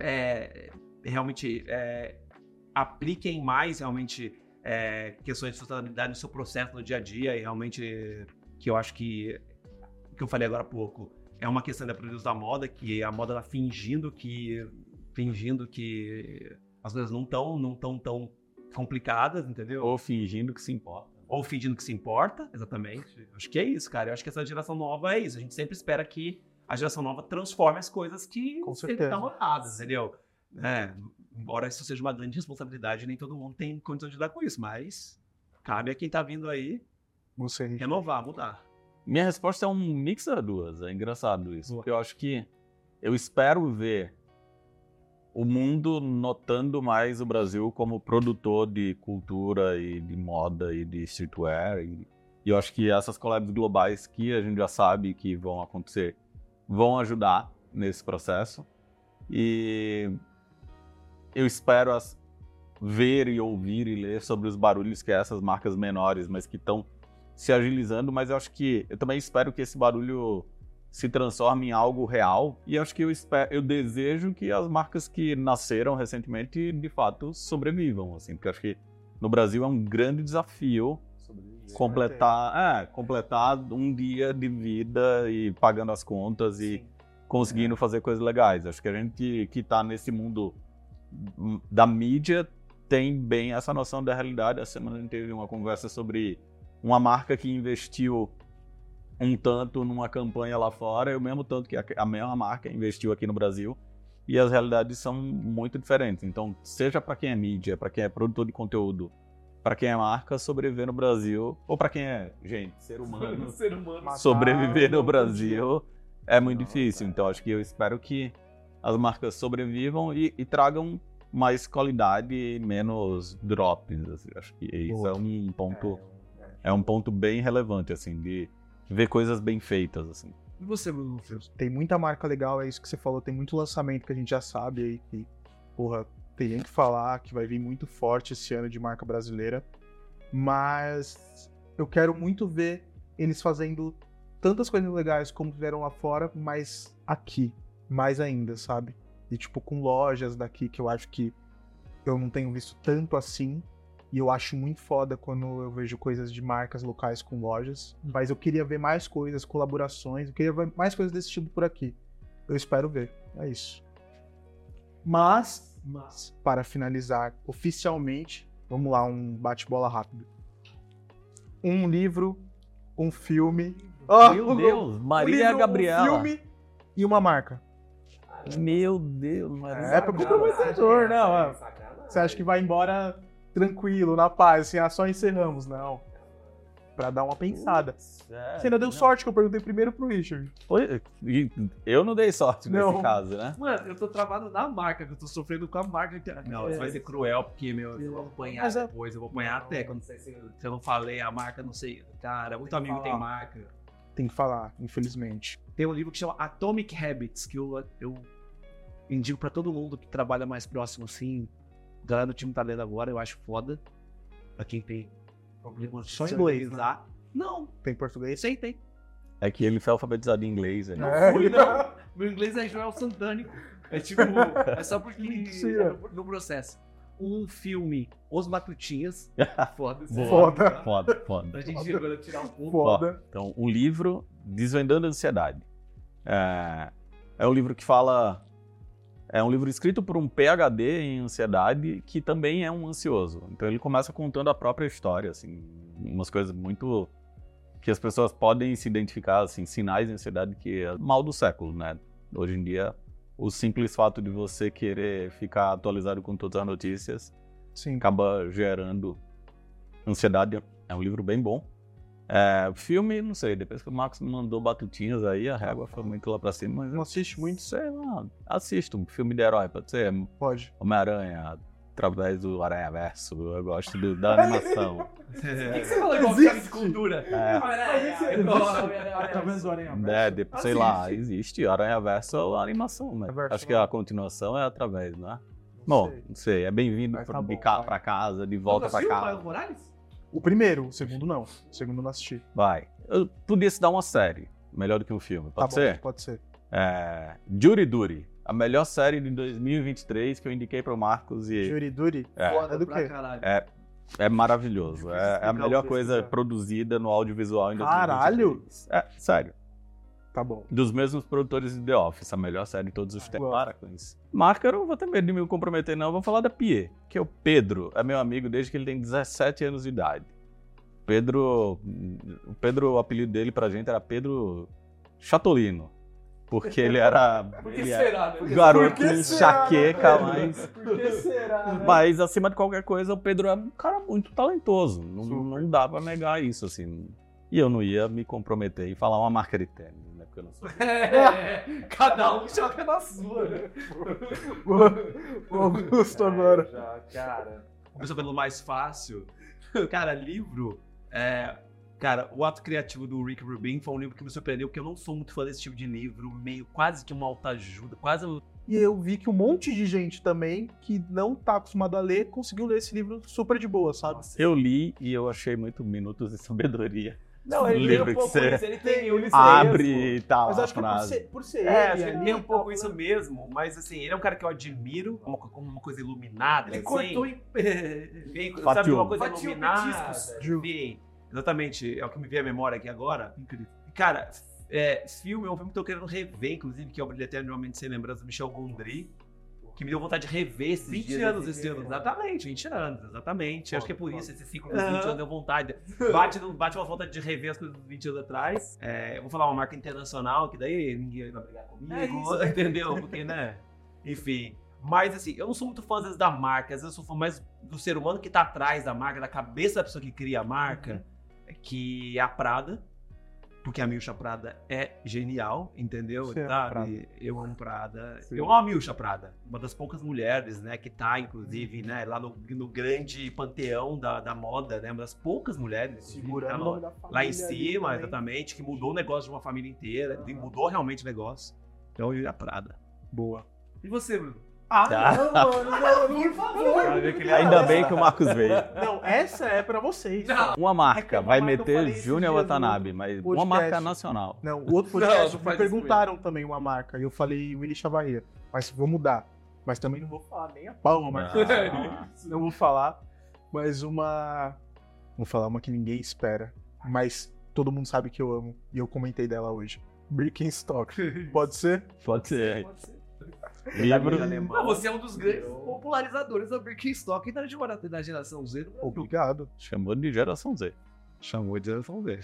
é, realmente é, apliquem mais realmente é, questões de sustentabilidade no seu processo no dia a dia, e realmente que eu acho que que eu falei agora há pouco é uma questão da produtos da moda, que a moda tá fingindo que fingindo que as coisas não estão não tão tão complicadas, entendeu? Ou fingindo que se importa. Ou fingindo que se importa, exatamente. Acho que é isso, cara. Eu acho que essa geração nova é isso. A gente sempre espera que a geração nova transforme as coisas que Com certeza. estão erradas, entendeu? É, embora isso seja uma grande responsabilidade, nem todo mundo tem condição de lidar com isso, mas cabe a quem tá vindo aí Você, Henrique. renovar, mudar. Minha resposta é um mix das duas. É engraçado isso. Porque eu acho que eu espero ver o mundo notando mais o Brasil como produtor de cultura e de moda e de streetwear. E, e eu acho que essas collabs globais que a gente já sabe que vão acontecer vão ajudar nesse processo. E eu espero as, ver e ouvir e ler sobre os barulhos que essas marcas menores, mas que estão se agilizando. Mas eu acho que eu também espero que esse barulho se transforma em algo real, e acho que eu, espero, eu desejo que as marcas que nasceram recentemente, de fato, sobrevivam, assim, porque acho que no Brasil é um grande desafio completar, é, completar um dia de vida e pagando as contas e Sim. conseguindo é. fazer coisas legais. Acho que a gente que está nesse mundo da mídia tem bem essa noção da realidade. Essa semana a gente teve uma conversa sobre uma marca que investiu um tanto numa campanha lá fora e o mesmo tanto que a mesma marca investiu aqui no Brasil, e as realidades são muito diferentes. Então, seja para quem é mídia, para quem é produtor de conteúdo, para quem é marca, sobreviver no Brasil, ou para quem é, gente, ser humano, ser humano sobreviver no Brasil é muito difícil. Então, acho que eu espero que as marcas sobrevivam e, e tragam mais qualidade e menos drops. Assim. Acho que isso Boa. é um ponto, é um ponto bem relevante, assim, de ver coisas bem feitas, assim. E você, Bruno? Tem muita marca legal, é isso que você falou, tem muito lançamento que a gente já sabe aí, que, porra, tem nem que falar, que vai vir muito forte esse ano de marca brasileira, mas eu quero muito ver eles fazendo tantas coisas legais como fizeram lá fora, mas aqui, mais ainda, sabe? E tipo, com lojas daqui que eu acho que eu não tenho visto tanto assim. E eu acho muito foda quando eu vejo coisas de marcas locais com lojas. Mas eu queria ver mais coisas, colaborações. Eu queria ver mais coisas desse tipo por aqui. Eu espero ver. É isso. Mas, mas para finalizar oficialmente, vamos lá, um bate-bola rápido. Um livro, um filme... Oh, Meu Deus, Maria um livro, Gabriela. Um filme e uma marca. Meu Deus, Maria É, pra comprometedor, né? Mano? Você acha que vai embora... tranquilo, na paz, assim, ah, só encerramos, não. Pra dar uma pensada. Putz, é, Você ainda deu não. sorte que eu perguntei primeiro pro Richard. Foi, eu não dei sorte não. nesse caso, né? Mano, eu tô travado na marca, que eu tô sofrendo com a marca. Que... Não, isso é. vai ser cruel, porque, meu, eu vou apanhar Mas depois, é... eu vou apanhar não, até quando se, se eu não falei a marca, não sei. Cara, muito tem amigo tem marca. Tem que falar, infelizmente. Tem um livro que chama Atomic Habits, que eu, eu indico pra todo mundo que trabalha mais próximo, assim. A galera do time tá lendo agora, eu acho foda. Pra quem tem problema Só em inglês, né? Não. Tem português? Sei, tem. É que ele foi alfabetizado em inglês. Né? Não é, fui, não. Meu inglês é Joel Santânico. É tipo, é só porque é no, no processo. Um filme, Os Matutinhas. Foda. Foda. Foda, foda. Pra gente agora tirar um ponto. Foda. Ó, então, um livro, Desvendando a Ansiedade. É, é um livro que fala... É um livro escrito por um P H D em ansiedade que também é um ansioso. Então ele começa contando a própria história, assim, umas coisas muito que as pessoas podem se identificar, assim, sinais de ansiedade que é mal do século, né? Hoje em dia, o simples fato de você querer ficar atualizado com todas as notícias Sim. acaba gerando ansiedade. É um livro bem bom. É, filme, não sei, depois que o Marcos me mandou Batutinhas aí, a régua foi muito lá pra cima, mas não assiste muito? Sei lá, assisto um filme de herói, pode ser? Pode. Homem-Aranha, através do Aranha-Verso, eu gosto do, da animação. Por que, que você falou igual cara de cultura? É, através do Aranha-Verso? É, depois, sei lá, existe, Aranha-Verso é a animação, mas é acho que a continuação é através, não é? Bom, não sei, é bem-vindo tá de cá pra casa, de volta pra casa. Morales? O primeiro, o segundo não. O segundo não assisti. Vai. Eu podia se dar uma série, melhor do que um filme, pode tá ser? Bom, pode ser. É, Jury Duty, a melhor série de dois mil e vinte e três que eu indiquei pro Marcos e... Jury Duty? É, é do quê? É, é maravilhoso, é, é a melhor coisa produzida no audiovisual em dois mil e vinte e três. Caralho! É, sério. Tá bom. Dos mesmos produtores de The Office, a melhor série de todos os tempos. Para com isso. Marca, eu não vou ter medo de me comprometer não, vou falar da Pie, que é o Pedro, é meu amigo desde que ele tem dezessete anos de idade. Pedro, o Pedro, o apelido dele pra gente era Pedro Chatolino, porque ele era, Por que ele será, era né? garoto enxaqueca, mas, Por que será, né? mas acima de qualquer coisa o Pedro é um cara muito talentoso, não, não dá pra negar isso, assim, e eu não ia me comprometer e falar uma marca de tênis, né? época, não sei. É, cada um joga na sua, né? O Augusto agora. É, já, cara. Começou pelo mais fácil. Cara, livro. É, cara, O Ato Criativo do Rick Rubin foi um livro que me surpreendeu, porque eu não sou muito fã desse tipo de livro, meio quase que uma autoajuda, quase. E eu vi que um monte de gente também que não tá acostumado a ler conseguiu ler esse livro super de boa, sabe? Eu li e eu achei muito Minutos de Sabedoria. Não, ele Livro tem um que pouco você isso, ele tem um Abre e tal, Mas a acho que é por frase. ser, por ser É, ele, acho que ele ali, tem um pouco tá isso falando- mesmo, mas assim, ele é um cara que eu admiro, como como uma coisa iluminada, Ele assim. cortou em. Enfim, Fatiou. sabe, uma coisa Fatiou iluminada. petiscos. Enfim, exatamente, é o que me veio à memória aqui agora. Incrível. Cara, é, filme é um filme que eu tô querendo rever, inclusive, que é o Brilho Eternamente Sem Lembrança do Michel Gondry, que me deu vontade de rever esses vinte dias anos esse esse ano. ano. Exatamente, vinte anos, exatamente. Acho que é por isso, esse ciclo dos Aham. vinte anos deu vontade. Bate, no- bate uma vontade de rever as coisas dos vinte anos atrás. É, eu vou falar uma marca internacional, que daí ninguém vai brigar comigo, É isso. entendeu? Porque, né? Enfim. Mas assim, eu não sou muito fã às vezes da marca, às vezes eu sou fã mais do ser humano que tá atrás da marca, da cabeça da pessoa que cria a marca, que é a Prada. Porque a Milcha Prada é genial, entendeu? Você ama Sabe? Prada. Eu amo Prada. Sim. Eu amo a Milcha Prada. Uma das poucas mulheres, né, que tá, inclusive, né, lá no, no grande panteão da, da moda, né? Uma das poucas mulheres. Segurando tá o no- nome da família lá em ali cima, também. exatamente, que mudou o negócio de uma família inteira. e Mudou realmente o negócio. Então eu ia a Prada. Boa. E você, Bruno? Ah, Tá. não, mano, não, por favor. Ainda bem que o Marcos veio. Não, essa é pra vocês. Uma É marca que uma vai marca eu meter falei esses Júnior dias Watanabe, no mas uma podcast. marca nacional. Não, o outro podcast não me faz isso perguntaram também uma marca, e eu falei Willy Chavaria, mas vou mudar. Mas também não vou falar nem a pau uma marca. Ah. Não vou falar, mas uma... Vou falar uma que ninguém espera, mas todo mundo sabe que eu amo, e eu comentei dela hoje. Birkenstock. Pode ser? Pode ser. Pode ser. Livro. Não, você é um dos grandes popularizadores da Birkenstock e da gera- da geração Z. Obrigado. Chamou de geração Z. Chamou de geração Z.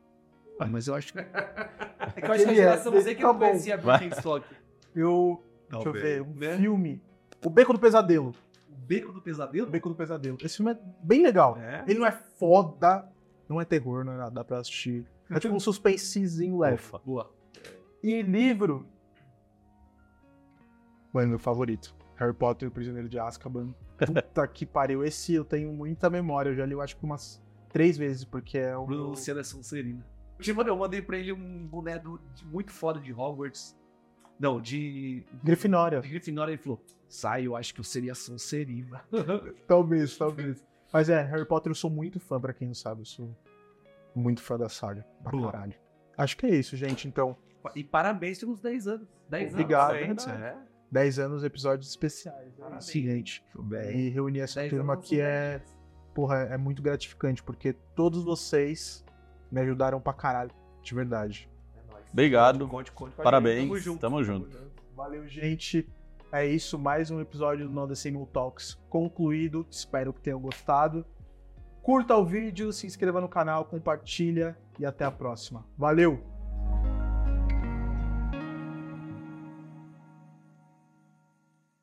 Ah, mas eu acho que. É que eu acho que a Aquele geração é, Z que tá não bom. conhecia a Vai. Birkenstock. Eu... Não, deixa eu ver, um né? filme. O Beco do Pesadelo. O Beco do O Pesadelo? Beco do Pesadelo. Esse filme é bem legal. É. Ele não é foda, não é terror, não é nada, dá pra assistir. É tipo um suspensezinho leve. Ufa. Boa. E livro. Mano, meu favorito. Harry Potter e o Prisioneiro de Azkaban. Puta que pariu. Esse eu tenho muita memória. Eu já li, eu acho que umas três vezes, porque é O o. Bruno Luciano é Sonserina. Eu mandei, eu mandei pra ele um boné do- de- muito foda de Hogwarts. Não, de, Grifinória. de Grifinória. Ele falou: sai, eu acho que eu seria Sonserina. Talvez, talvez. Mas é, Harry Potter eu sou muito fã, pra quem não sabe. Eu sou muito fã da saga. Pra Boa. caralho. Acho que é isso, gente. Então, E parabéns pelos dez anos. dez Obrigado. anos. É É. verdade. dez anos, episódios especiais. É Parabéns. isso, gente. Tudo bem. E reunir essa dez turma anos aqui são é. dez. Porra, é muito gratificante, porque todos vocês me ajudaram pra caralho, de verdade. É nóis. Obrigado. Conte, conte com a gente. Parabéns. Tamo junto. Tamo junto. Valeu, gente. É isso, mais um episódio do Nondecimal Talks concluído. Espero que tenham gostado. Curta o vídeo, se inscreva no canal, compartilha e até a próxima. Valeu!